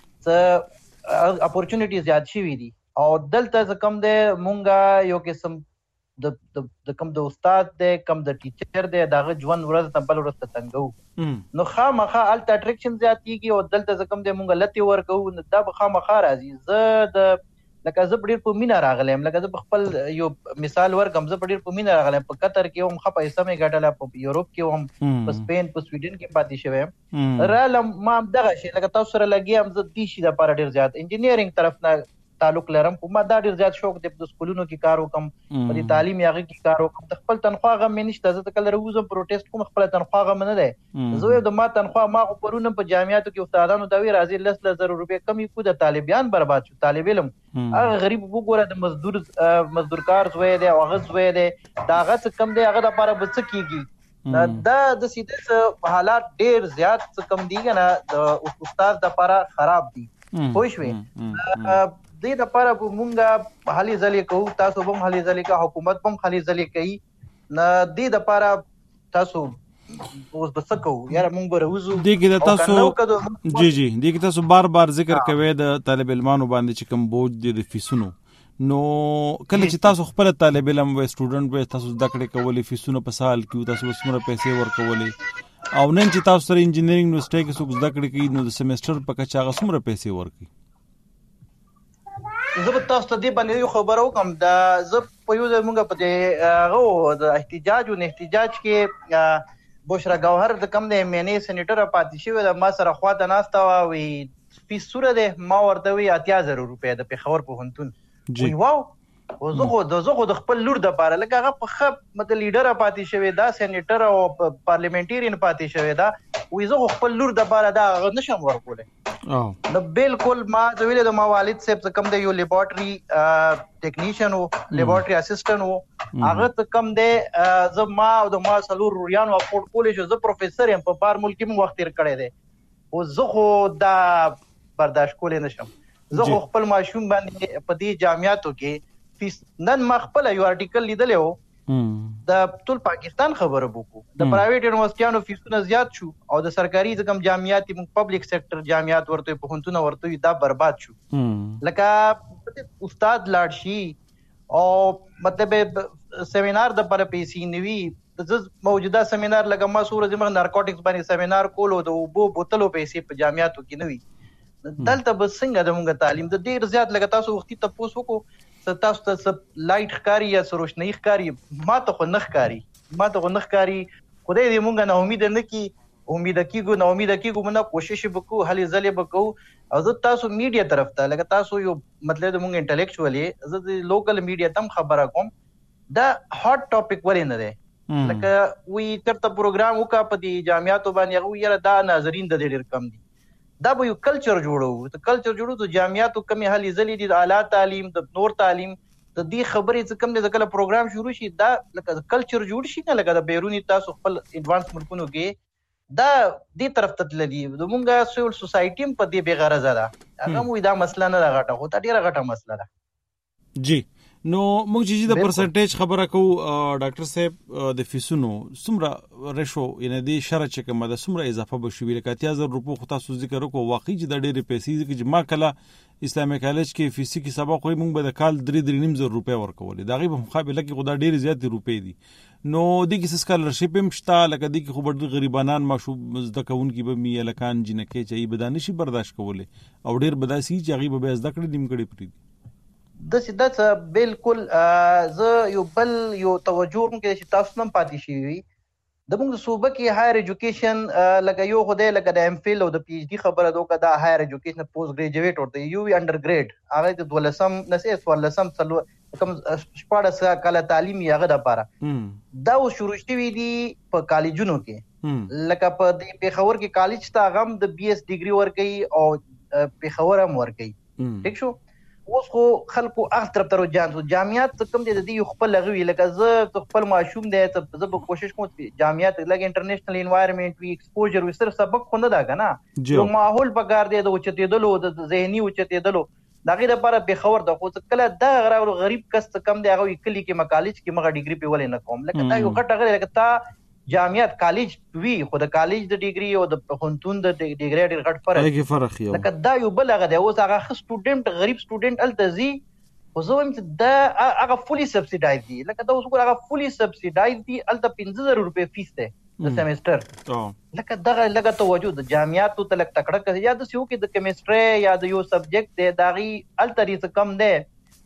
D: څه اپورچونټی زیات شوې دي او دلته کم ده مونږه یو قسم د د کم د استاد د کم د ټیچر د دغه ژوند ورځ ته بل ورځ ته څنګه نو خامخا الټ اټریکشن زیاتېږي او دلته کم د مونږ لتی ورکو دا به خامخا راځي زه د لکه زه ډیر په مینا راغلم لکه زه خپل یو مثال ورکم زه ډیر په مینا راغلم په قطر کې هم خپه سمې ګټله په یورپ کې هم په سپین په سویډن کې پاتې شوم رالم ما دغه شي لکه تاسو سره لګیم زه د شي د لپاره ډیر زیات انجینیرینګ طرف نه تعلق لرم په ما دا ډیر زیات شوق د سکولونو کې کار وکم په دې تعلیم یاغه کې کار وکم د خپل تنخواه غو مې نشته زه کله روزم پروټیست کوم خپل تنخواه غو نه ده زه د ما تنخواه ما پرونه په جامعاتو کې استادانو دا وی راځي لس لزر روپے کمی کو د طالبان برباد شو طالب علم هغه غریب وګوره د مزدور مزدور کار زوی دی او هغه زوی دی دا هغه کم دی هغه د لپاره بس کیږي دا د سیده حالات ډیر زیات کم دي کنه د استاد د لپاره خراب دي خوښ وي دې د لپاره مونږه حالي ځلې کوو تاسو هم حالي ځلې کا حکومت هم حالي ځلې کوي نه دې د لپاره تاسو اوس بس کو یار مونږ به روزو
B: دې کې تاسو جی جی دې کې تاسو بار بار ذکر کوي د طالب علمانو باندې چې کوم بوج د فیسونو نو کله چې تاسو خپل طالب علم و سټوډنټ و تاسو د کړه کولې فیسونو په سال کې تاسو وسمره پیسې ورکولې او نن چې تاسو سره انجینیرینګ نوسټي کې څوک د کړه کې نو د سیمستر په کچا غسمره پیسې ورکي
D: زه به تاسو ته دې باندې یو خبر وکم دا زه په یو ځای مونږ په دې هغه د احتجاج او احتجاج کې بشرا گوهر د کم د مینې سېنیټر پاتې شوی د ما سره خوا د ناستا وی فیس سوره ده ما ورته وی اتیا زره روپیا د پیښور په هنتون وی واو او زه خو د زه خو د خپل لور د پاره لکه هغه په خپ مت لیډر پاتې شوی دا سېنیټر او پارلیمنټیرین پاتې شوی دا وی زه خپل لور د پاره دا نشم ورکوله او نو بالکل ما د ویل د ما والد صاحب کم د یو لیبارټري ټیکنیشن او لیبارټري اسسټنټ او هغه کم د زه ما او د ما سلور روریان او افورد کولې شو زه پروفیسور یم په بار ملک کې وخت تیر کړی دی او زه خو دا برداشت کولای نشم زه خپل ماشوم باندې په دې جامعاتو کې فیس نن ما خپل یو آرټیکل لیدل یو د ټول پاکستان خبره وکړو د پرایویټ یونیورسيټانو فیسونه زیات شو او د سرکاري ځکم جامعات پبلک سېکټر جامعات ورته په هنتونه ورته دا برباد شو لکه استاد لاړ شي او مطلب سیمینار د پر پیسې نیوي د موجوده سیمینار لکه ما سور زمغه نارکوټکس باندې سیمینار کولو د وبو بوتلو پیسې په جامعاتو کې نوي دلته بس څنګه د مونږه تعلیم د ډیر زیات لکه تاسو وختي تاسو وکړو تاسو ته لایټ ښکاری یا سروشنی ښکاری ما ته خو نه ښکاری ما ته خو نه ښکاری خدای دې مونږه نه امید نه کی امید کیږو نو امید کیږو موږ کوشش وکړو هلي ځلې وکړو او زه تاسو میډیا طرف ته لکه تاسو یو مطلب د موږ انټلیکچوالي زه د لوکل میډیا تم خبره کوم دا هاټ ټاپک ولې نه دی لکه وی ترته پروګرام وکا په دي جامعاتو باندې هغه یره دا ناظرین د ډېر کم دي دا به یو کلچر جوړو ته کلچر جوړو ته جامعاتو کمی هلي ځلې دي اعلی تعلیم د نور تعلیم د دې خبرې څه کم نه ځکه پروګرام شروع شي دا لکه کلچر جوړ شي نه لکه د بیرونی تاسو خپل ایڈوانس ملکونو کې دا دې طرف ته تللی د مونږه سیول سوسایټي په دې بې غرضه ده هغه مو دا مسله نه راغټه خو دا ډیره غټه مسله ده
B: جی نو موږ چې د پرسنټیج خبره کوو ډاکټر صاحب د فیسونو څومره ریشو یعنی د شرع چې کومه د څومره اضافه بشوي لکه اتیا زره روپو خو تاسو ذکر وکړو واقعي چې د ډېرې پیسې چې ما کله اسلامي کالج کې فیزیک کې سبق وایي موږ به د کال درې درې نیم زره روپۍ ورکولې د هغې په مقابله کې خو دا ډېرې زیاتې روپۍ دي نو دې کې څه سکالرشپ هم شته لکه دې کې خو به ډېر غریبانان ماشوم زده کوونکي به مي هلکان جینکۍ چې هغوی به دا نشي برداشت کولی او ډېر به داسې وي چې هغوی به بیا زده کړې نیم کړې پرېږدي
D: داسې داسې بالکل زه یو بل یو توجه هم کېدای چې تاسو هم پاتې شوي وي د موږ صوبه کې هایر ایجوکیشن لکه یو خو دی لکه د ایم فیل او د پی ایچ ډي خبره ده وکړه دا هایر ایجوکیشن پوسټ ګریجویټ ورته یو وي انډر ګریډ هغه د دولسم نسې څوارلسم څلور کوم شپاړس کاله تعلیم یې هغه دپاره دا اوس شروع شوي دي په کالجونو کې لکه په دې پېښور کې کالج ته هغه هم د بي ایس ډګري ورکوي او پېښور هم ورکوي ټیک شو اوس خو خلکو هغه طرف ته رجحان شو جامعات کوم دي د دې خپل هغه وی لکه زه خپل ماشوم دی زه به کوشش کوم جامعات لکه انټرنیشنل انوایرنمنت وی ایکسپوجر وی صرف سبق خو نه دا کنه یو ماحول پکار دی د اوچتېدلو د ذهني اوچتېدلو د هغې لپاره پېښور ده خو کله دغه غریب کس کم دی هغه کلي کې ما کالج کې مغه ډګري په ولې نه کوم لکه دا یو غټ هغه لکه تا جامعات کالج وی خو د کالج د ډیګري او د پوهنتون د ډیګري ډېر غټ فرق
B: دی فرق یو
D: لکه دا یو بل هغه دی اوس هغه سټوډنټ غریب سټوډنټ الته ځي خو زه وایم چې دا هغه فولي سبسیډایز دي لکه دا اوس ګوره هغه فولي سبسیډایز دي الته پنځه زره روپۍ فیس دی د سیمسټر لکه دغه لږه توجه د جامعاتو ته لږ تکړه کړي یا داسې وکړي د کیمسټرۍ یا د یو سبجیکټ دی د هغې الته ډېر څه کم دی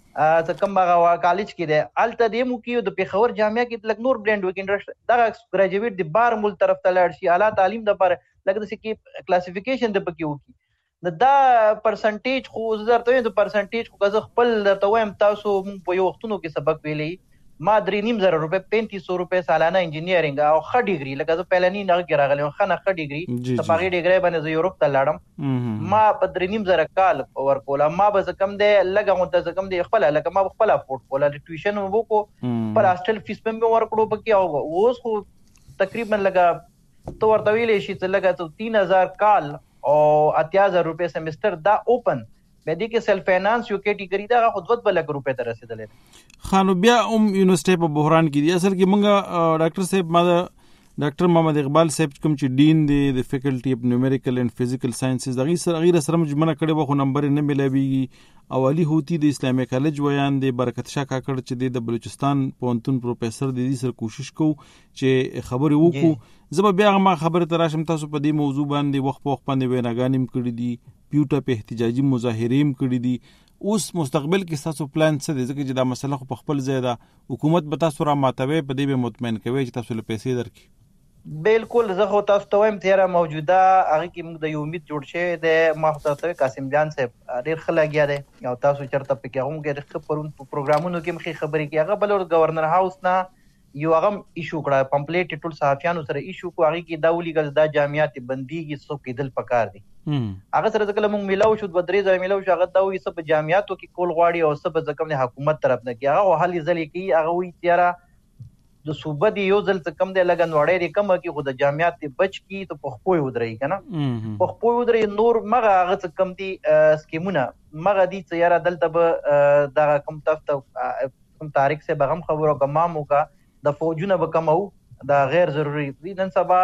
D: څه کم هغه کالج کې دی هلته د هم وکړي د پېښور جامعه کې لږ نور بلینډ وکړي دغه ګریجویټ د بار ملک طرف ته لاړ شي اعلی تعلیم دپاره لکه داسې کې کلاسیفیکیشن د پکې وکړي نو دا پرسنټیج خو زه درته وایم د پرسنټیج خو که زه خپل درته وایم تاسو مونږ په یو وختونو کې سبق ویلی ما درې نیم زره روپۍ پینتیس سو روپۍ سالانه انجینیرینګ او ښه ډیګري لکه زه پیلني هغه کې راغلی یم ښه نه ښه ډیګري په هغې ډیګرۍ باندې زه یوروپ ته لاړم ما په درې نیم زره کال ورکوله ما به څه کم دی لږه غونته څه کم دی خپله لکه ما به خپله افورډ کوله ټیوشن مې وکړو خپل هاسټل فیس به مې ورکړو پکې او اوس خو تقریبا لکه ته ورته ویلی شي چې لږه تین هزار کال او اتیا زره روپۍ سیمسټر دا اوپن بیا دې کې سیلف فاینانس یو کیټګري ده هغه خو دوه دوه لکه روپۍ ته رسېدلی دی
B: خانو بیا هم یونیورسټۍ په بحران کې دي اصل کې موږ ډاکټر صاحب ما د ډاکټر محمد اقبال صاحب کوم چې ډین دی د فیکلټي اف نیومریکل اینڈ فزیکل ساینسز هغې سره هغې سره مجمنه کړې وه خو نمبر یې نه میلاویږي او علي هوتي د اسلامي کالج ویان دی برکت شاه کاکړ چې دی د بلوچستان پوهنتون پروفیسر دی دې سره کوشش کوو چې خبرې وکړو زه به بیا ما خبرې ته راشم تاسو په دې موضوع باندې وخت په وخت باندې ویناګانې هم کړي دي پیوټه په احتجاجي مظاهرې هم کړي دي اوس مستقبل کې ستاسو پلان څه دی ځکه چې دا مسله خو په خپل ځای ده حکومت به تاسو را ماتوي په دې به مطمئن کوي چې تاسو له پیسې درکړي
D: بالکل زه خو تاسو ته وایم تیاره موجوده هغې کې موږ د یو امید جوړ شوی دی ما خو تاسو ته قاسم جان صاحب ډېر ښه لګیا دی او تاسو چېرته پکې هغه هم ډېر ښه پرون په پروګرامونو کې هم ښې خبرې کوي هغه بل ګورنر هاوس نه یو هغه هم ایشو کړه پمپلیټ ټول صحافیانو سره ایشو کړو هغې کې دا ولیکل دا جامعات بندېږي څه کېدل پکار دي هغه سره ځکه موږ میلاو شو دوه درې ځایه میلاو شو هغه دا وایي څه په جامعاتو کې کول غواړي او څه به ځکه د حکومت طرف نه کوي هغه هلې ځلې کوي هغه وایي تیاره د صوبه دی یو ځل څه کم دی لږه نوړی دی کمه کړي خو د جامعات دی بچ کړي ته په خپو یې ودروي که نه په خپو یې ودروي نور مغه هغه څه کم دي سکیمونه مغه دي چې یاره دلته به دغه کوم تاسو ته کوم طارق صاحب هغه هم خبره وکړه ما هم وکړه د فوجونه به کمو دا غیر ضروري دي نن سبا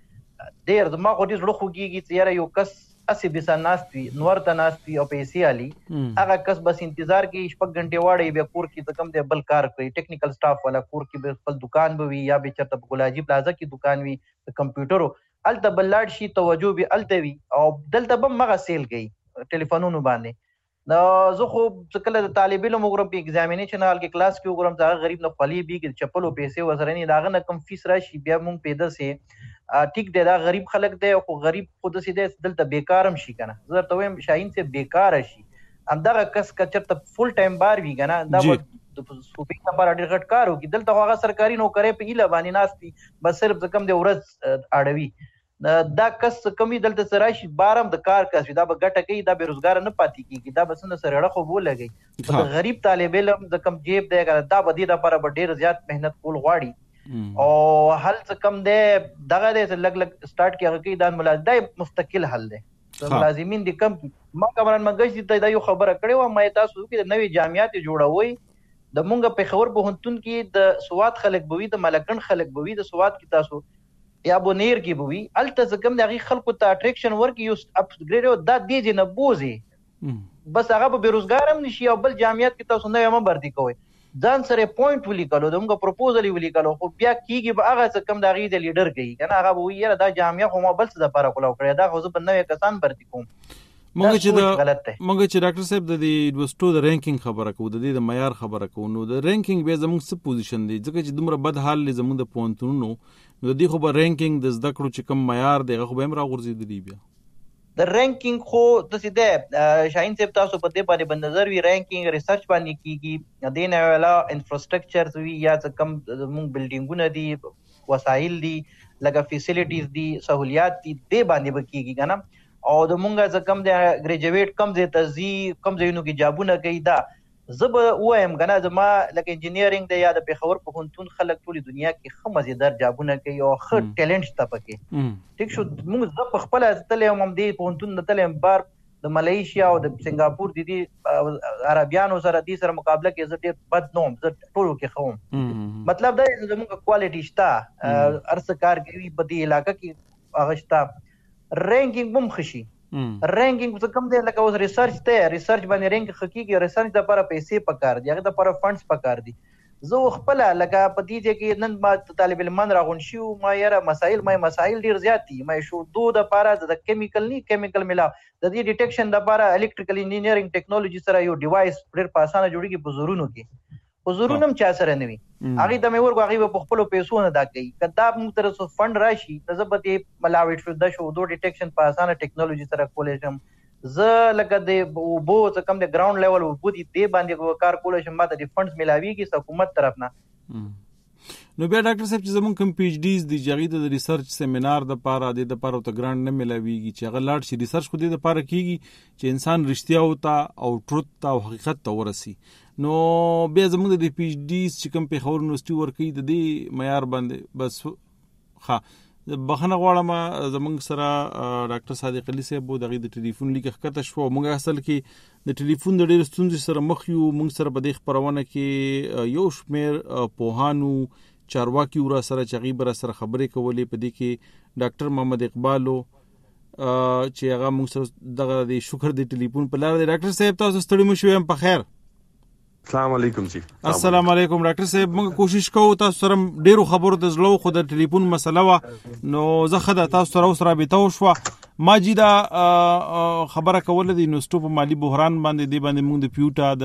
D: ډېر زما خو ډېر زړه خوږېږي چې یاره یو کس اسې بیسه ناست وي نور ته ناست وي او پیسې علي هغه کس بس انتظار کوي شپږ غنټې واړی بیا کور کې څه کم دی بل کار کوي ټیکنیکل سټاف والا کور کې به خپل دکان به وي یا به چېرته په ګلاجي پلازه کې دکان وي د کمپیوټرو هلته به لاړ شي توجه به هلته وي او دلته به هم هغه سیل کوي ټلیفونونو باندې نو زه خو کله د طالب علم وګورم په ایګزامینیشن هال کې کلاس کې وګورم چې هغه غریب نه خولي بیږي چپلو پیسې ورسره نه د هغه نه کم فیس راشي بیا مونږ پیدا سي ټیک دی دا غریب خلک دی خو غریب خود سي دی دلته بیکارم شي کنه زه ته وایم شاهین سے بیکار شي همدغه کس کچرته فول ټایم بار وی کنه دا د صوبې لپاره ډېر غټ کار وکړي دلته هغه سرکاري نوکرۍ په ایله باندې ناستي بس صرف کم د ورځ اړوي دا کس کمی دلته سراشي بارم د کار کس دا به ګټه کوي دا بیروزګار نه پاتې کیږي دا بس نه سره خو بو لګي د غریب طالب علم د کم جیب دی دا به دې لپاره به ډېر زیات مهنت کول غواړي او حل څه کم دی دغه دې لګ لګ سٹارټ کیږي کې دا ملازم مستقل حل دی ملازمین دي کم ما کمران منګش دي دا یو خبره کړې و ما تاسو کې د نوې جامعات جوړوي د مونږ په خبر په هنتون کې د سواد خلک بوي د ملکن خلک بوي د سواد کې تاسو یا بونیر کې بوي الته کم د خلکو ته اټریکشن ورک یو اپګریډ دا دی نه بوزي بس هغه به بیروزګار هم نشي او بل جامعات کې تاسو نه هم برتي کوي ځان سره پوینټ ولیکلو دغه پروپوزل ولیکلو خو بیا کیږي به هغه څه کم د غي د لیډر کوي کنه هغه وی یره دا جامعه خو ما بل څه د لپاره کولاو کړی دا خو زه په نوې کسان برتي کوم
B: مونږ چې دا مونږ چې ډاکټر صاحب د یونیورسيټو د رینکینګ خبره کوو د دې د معیار خبره کوو نو د رینکینګ به زموږ څه پوزیشن دی ځکه چې دومره بد حال لې زموږ د پونتونو نو د دې خو به رینکینګ د زده کړو چې کم معیار دی هغه به هم راغورځېدلی بیا
D: د رینکینګ خو د سیده شاهین صاحب تاسو په دې باندې بند نظر وی رینکینګ ریسرچ باندې کیږي د نه ویلا انفراستراکچر وی یا څه کم موږ بلډینګونه دي وسایل دي لکه فیسیلیټیز دي سہولیات دي دې باندې بکیږي کنه او د مونږه څه کم د ګریجویټ کم زه تزي کم زینو کې جابونه کوي دا زب وایم کنه زما لکه انجینیرینګ د یا د پیښور په هنتون خلک ټولي دنیا کې خو مزیدار جابونه کوي او خ ټیلنټ شته پکې ټیک شو موږ زب خپل تلې هم دې په هنتون د تلې بار د ملایشیا او د سنگاپور د دې عربیانو سره د سره مقابله کې زه بد نوم زه ټولو کې خوم مطلب دا زموږ کوالټي شته ارسکار کوي په دې علاقې کې هغه شته رینکینګ بم خشي رینکینګ څه کم دی لکه اوس ریسرچ ته ریسرچ باندې رینک حقیقي ریسرچ د لپاره پیسې پکار دي هغه د لپاره فندز پکار دي زه خپل لکه په دې کې نن ما طالب علمان راغون شو ما یاره مسائل ما مسائل ډیر زیات دي ما شو دو د لپاره د کیمیکل نی کیمیکل ملا د دې ډیټیکشن د لپاره الکتریکل انجینیرینګ ټیکنالوژي سره یو ډیوایس ډیر په اسانه جوړیږي په زورونو کې حضورونم چا سره نوي هغه د مې ورغو هغه په خپل پیسو نه دا کوي کدا موږ تر څو فند راشي د زبدي ملاوټ شو د شو دو ډیټیکشن په اسانه ټیکنالوژي سره کولای شم ز لکه د بو څه کم د ګراوند لیول وو دي د باندې کار کولای شم ماته د فندز ملاويږي حکومت طرف نه
B: نو بیا ډاکټر صاحب چې زمون کوم پی ایچ ډیز دی چې د ریسرچ سیمینار د پاره د لپاره ته ګرانټ نه ملاويږي چې هغه لاړ شي ریسرچ خو د لپاره کیږي چې انسان رښتیا وتا او ټروت او حقیقت ته ورسي نو بیا زمونږ د پی ایچ ډیز چې کوم په خور یونیورسيټي ورکی د دې معیار باندې بس ښه بخنه غواړم زمونږ سره ډاکټر صادق علي صاحب دغه د ټلیفون لیک ښکته شو موږ اصل کې د ټلیفون د ډېر ستونزې سره مخ یو موږ سره په دې خبرونه کې یو شمیر پوهانو چارواکي ورا سره چغي بر سره خبرې کولې په دې کې ډاکټر محمد اقبالو چې هغه موږ سره دغه د شکر د ټلیفون په لار دی ډاکټر صاحب تاسو ستړي مو شوم په خیر
G: السلام علیکم جی
B: السلام علیکم ډاکټر صاحب موږ کوشش کوو تاسو سره ډیرو خبرو ته زلو خو د ټلیفون مسله وا نو زه خدای تاسو سره اوس رابطه وشو ما جی دا خبره کوله د یونیورسيټو په مالی بحران باندې دی باندې موږ د پیوټا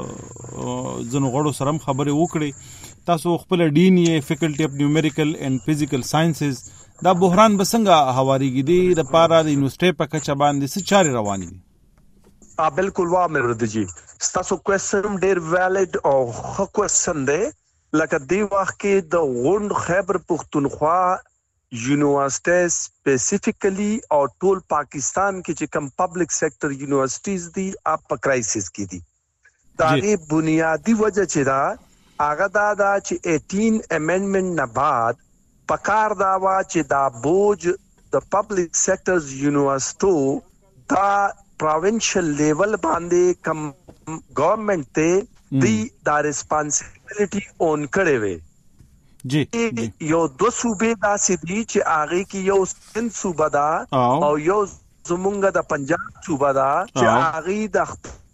B: د زنو غړو سره خبرې وکړې تاسو خپل ډین یې فیکلټي اف نیومریکل اینڈ فزیکل ساينسز دا بحران بسنګ حواریږي دی د پاره د یونیورسيټي په کچه باندې څه چاري روانې دي
G: ا بالکل وا مې ردجی تاسو کوېسچن ډیر ویلیډ او خو کوېسچن دی لکه دی وخت کې د غوند خیبر پختونخوا یونیورسيټي سپیسیفیکلی او ټول پاکستان کې چې کم پبلک سېکټر یونیورسيټیز دي اپ کرایسس کې دي دا ای بنیادی وجہ چې دا هغه دا دا چې اټین امندمنت نه بعد پکار دا وا چې دا بوج د پبلک سېکټرز یونیورسيټو دا پروینشل لیول باندې کم گورنمنٹ ته دی دا ریسپانسیبিলিټي اون کړي وي
B: جی
G: یو دو صوبې دا سدي چې هغه کې یو سند صوبه دا او یو زمونږ د پنجاب صوبه دا چې هغه د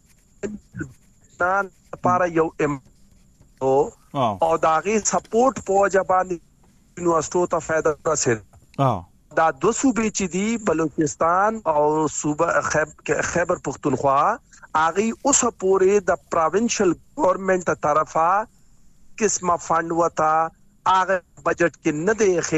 G: خپل لپاره یو ام او دا غي سپورټ پوجا باندې یونیورسيټو ته فائدہ رسید دا دو صوبې چې دي بلوچستان او صوبه خیبر پختونخوا هغه اوس پورې د پروینشل گورنمنت طرفه قسمه فند وتا هغه بجټ کې نه دی ښه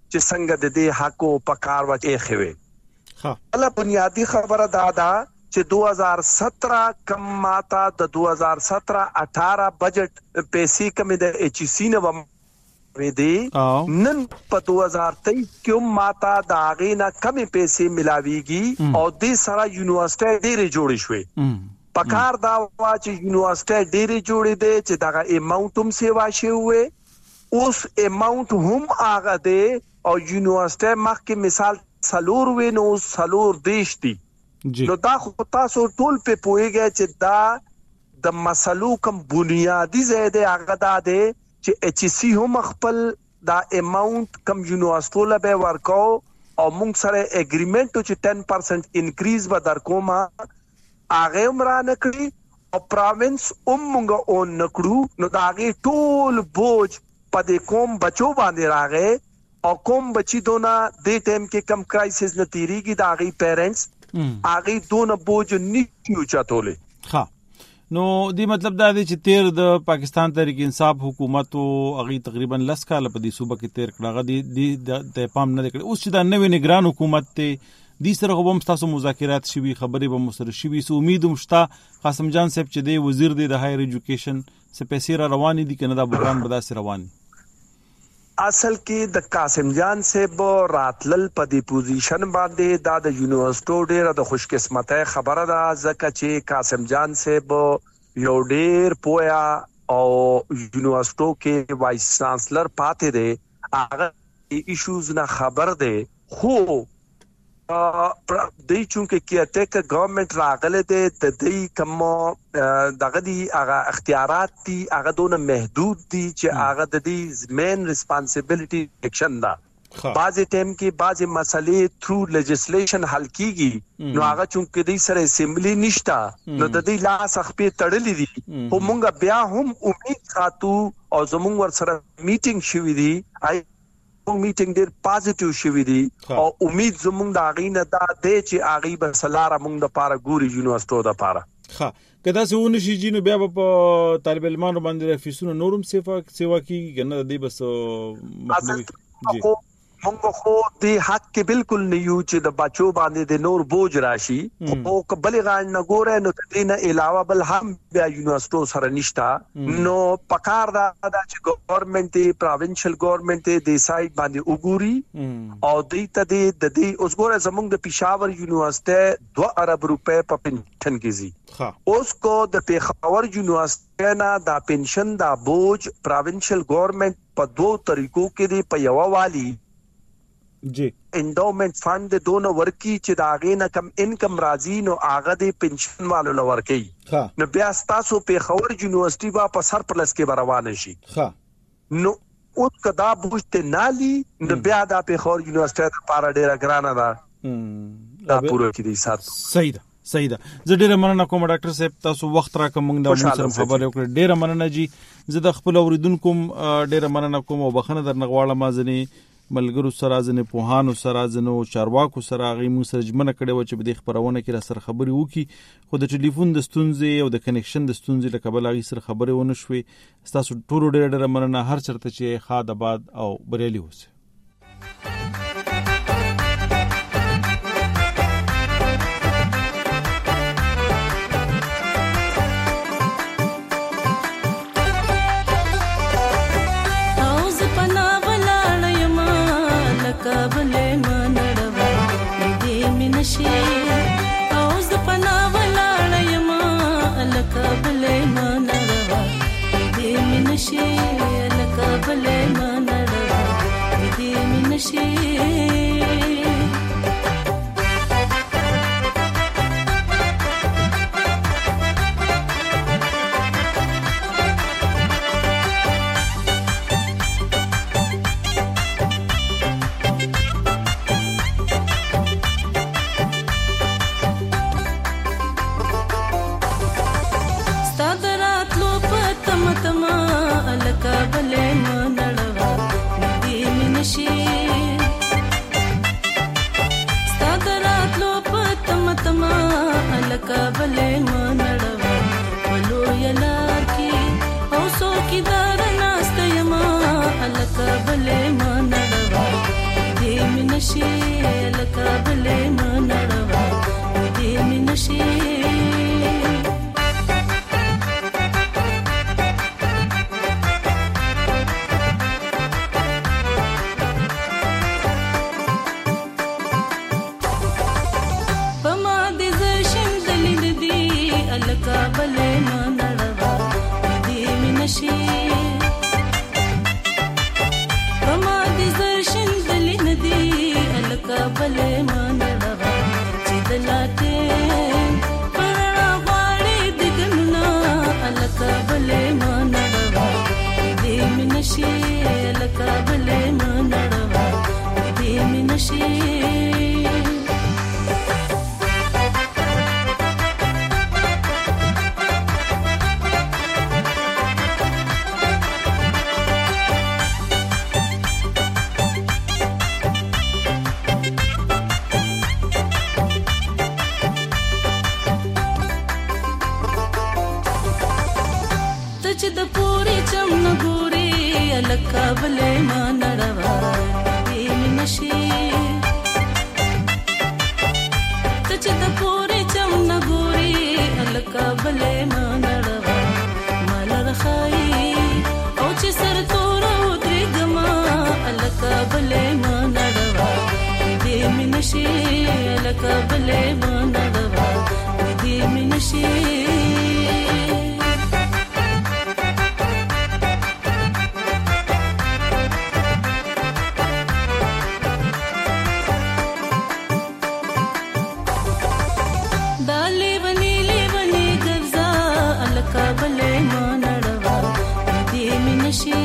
G: چې څنګه د دې حق او پکار وکې خوي.
B: ها
G: اله بنیادی خبره دا ده چې دو ہزار سترہ کم ماتا د دو ہزار سترہ اٹھارہ بجٹ پیسې کم د ایچ سی نه وې دي نن په دو ہزار تیئیس کې ماتا د هغه نه کم پیسې ملاويږي او د سره یونیورسيټي ډېرې جوړې شوې. پکار دا وا چې یونیورسيټي ډېرې جوړې دي چې دا اماونټ هم سیوا شي وې اوس اماونټ هم هغه دي او یونیورسيټي مخکې مثال سلور وې نو سلور دیش دي. نو دا خو تاسو ټول په پوهیږئ چې دا د مسلو کوم بنیادی زیاده هغه دا دی چې ایچ سی هم خپل دا اماونټ کم یونیورسيټي له به ورکو او موږ سره اګریمنت چې ټن پرسنټ انکریز به درکوما هغه عمر نه کړی او پروینس هم موږ اون نکړو. نو دا هغه ټول بوج په دې کوم بچو باندې راغې او کوم بچی دونه د ټیم کې کم کرایسس نه تیریږي دا هغه پیرنټس هغه دونه بوج نیو چاتولې.
B: ها نو دی مطلب دا دی چې تیر د پاکستان تحریک انصاف حکومت او هغه تقریبا لس کال په دې صوبه کې تیر کړه غدي د پام نه کړ. اوس چې دا نوې نگران حکومت ته د سره هم تاسو مذاکرات شوي خبرې به مسر شوي سو امید هم شته قاسم جان صاحب چې دی وزیر دی د هایر ایجوکیشن سپیسیرا رواني دي کنه دا بحران بداسه رواني.
G: اصل کې د قاسم جان صاحب راتلل په دی پوزیشن باندې دا د یونیورسيټي ډېر د خوش قسمته خبره ده ځکه چې قاسم جان صاحب یو ډېر پویا او یونیورسيټي کې وایس چانسلر پاتې دی هغه ایشوز نه خبر دی خو د چونکه کیټیک گورنمنت راغله د دې کوم دغه دی هغه اختیارات دي هغه دونه محدود دي چې هغه د دې مین ریسپانسیبিলিټي اکشن دا بعضی ټیم کې بعضی مسلې تھرو لیجسلیشن حل کیږي نو هغه چونکه د سره اسمبلی نشتا نو د دې لاس خپې تړلې دي خو مونږ بیا هم امید ساتو او زموږ ور سره میټینګ شوې دي آی میټینګ ډېر پازیټیو شوی دی او امید زموږ د اغینه دا دی چې اغي به سلاره موږ د پاره ګوري یونیورسيټي د پاره.
B: ها کدا سونه شي جنو بیا په طالب علمانو باندې فیسونو نورم سیوا سیوا کیږي کنه د دې بس مخنوي
G: جی موږ خو د حق کې بالکل نه یو چې د بچو باندې د نور بوج راشي او قبل غاڼ نه ګوره نو د نه علاوه بل هم بیا یونیورسيټي سره نشتا نو پکار دا چې ګورنمنت دی پروینشل ګورنمنت دی سایډ باندې وګوري او د دې د دې اوس ګوره زمونږ د پېښور یونیورسيټي دو ارب روپے په پنشن کې زی اوس کو د پیښور یونیورسيټي نه دا پنشن دا بوج پروینشل ګورنمنت په دوه طریقو کې دی په یو والی
B: جی
G: انډومنت فند د دونه ورکی چې دا غې نه کم انکم راځي نو هغه د پنشن والو لور کوي نو بیا تاسو په خور یونیورسيټي با په سر پلس کې روان شي
B: ها
G: نو اوس کدا بوجته نالي نو بیا د په خور یونیورسيټي لپاره ډیره ګرانه ده دا پوره کې دي سات
B: صحیح ده صحیح ده. زه ډیره مننه کوم ډاکټر صاحب تاسو وخت راکوم موږ د موږ سره خبرې وکړې ډیره مننه جی. زه د خپل اوریدونکو ډیره مننه کوم او بخنه درنه غواړم ځنی ملګرو سره ځنه پوهانو سره ځنه چارواکو سره غي موږ سره جمنه کړي و چې په دې خبرونه کې را سره خبري وکي خو د ټلیفون د ستونزې او د کنیکشن د ستونزې له کبل غي سره خبري ونه شوي تاسو ټول ډېر ډېر مننه هر چرته چې خاد آباد او بریالي اوسه.
H: بلې ما نړوا دې نشي ته چې د پورې چم نګوري الکا بلې ما نړوا مال رخای او چې سر تور ودرې ګما الکا بلې ما نړوا دې نشي الکا بلې ما نړوا دې نشي بلې ما نړوا دې منشي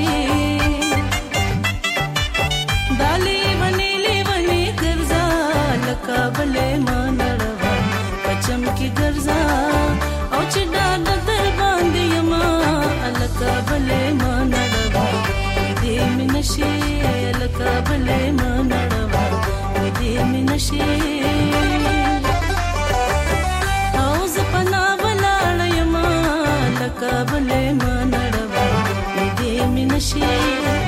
H: دالي وني لي وني ګرځا لکه بلې ما نړوا پچم کې ګرځا او چې ډاډ در باندې ما لکه بلې ما نړوا دې منشي لکه بلې ما نړوا دې منشي بلې ما نړوا دې منشي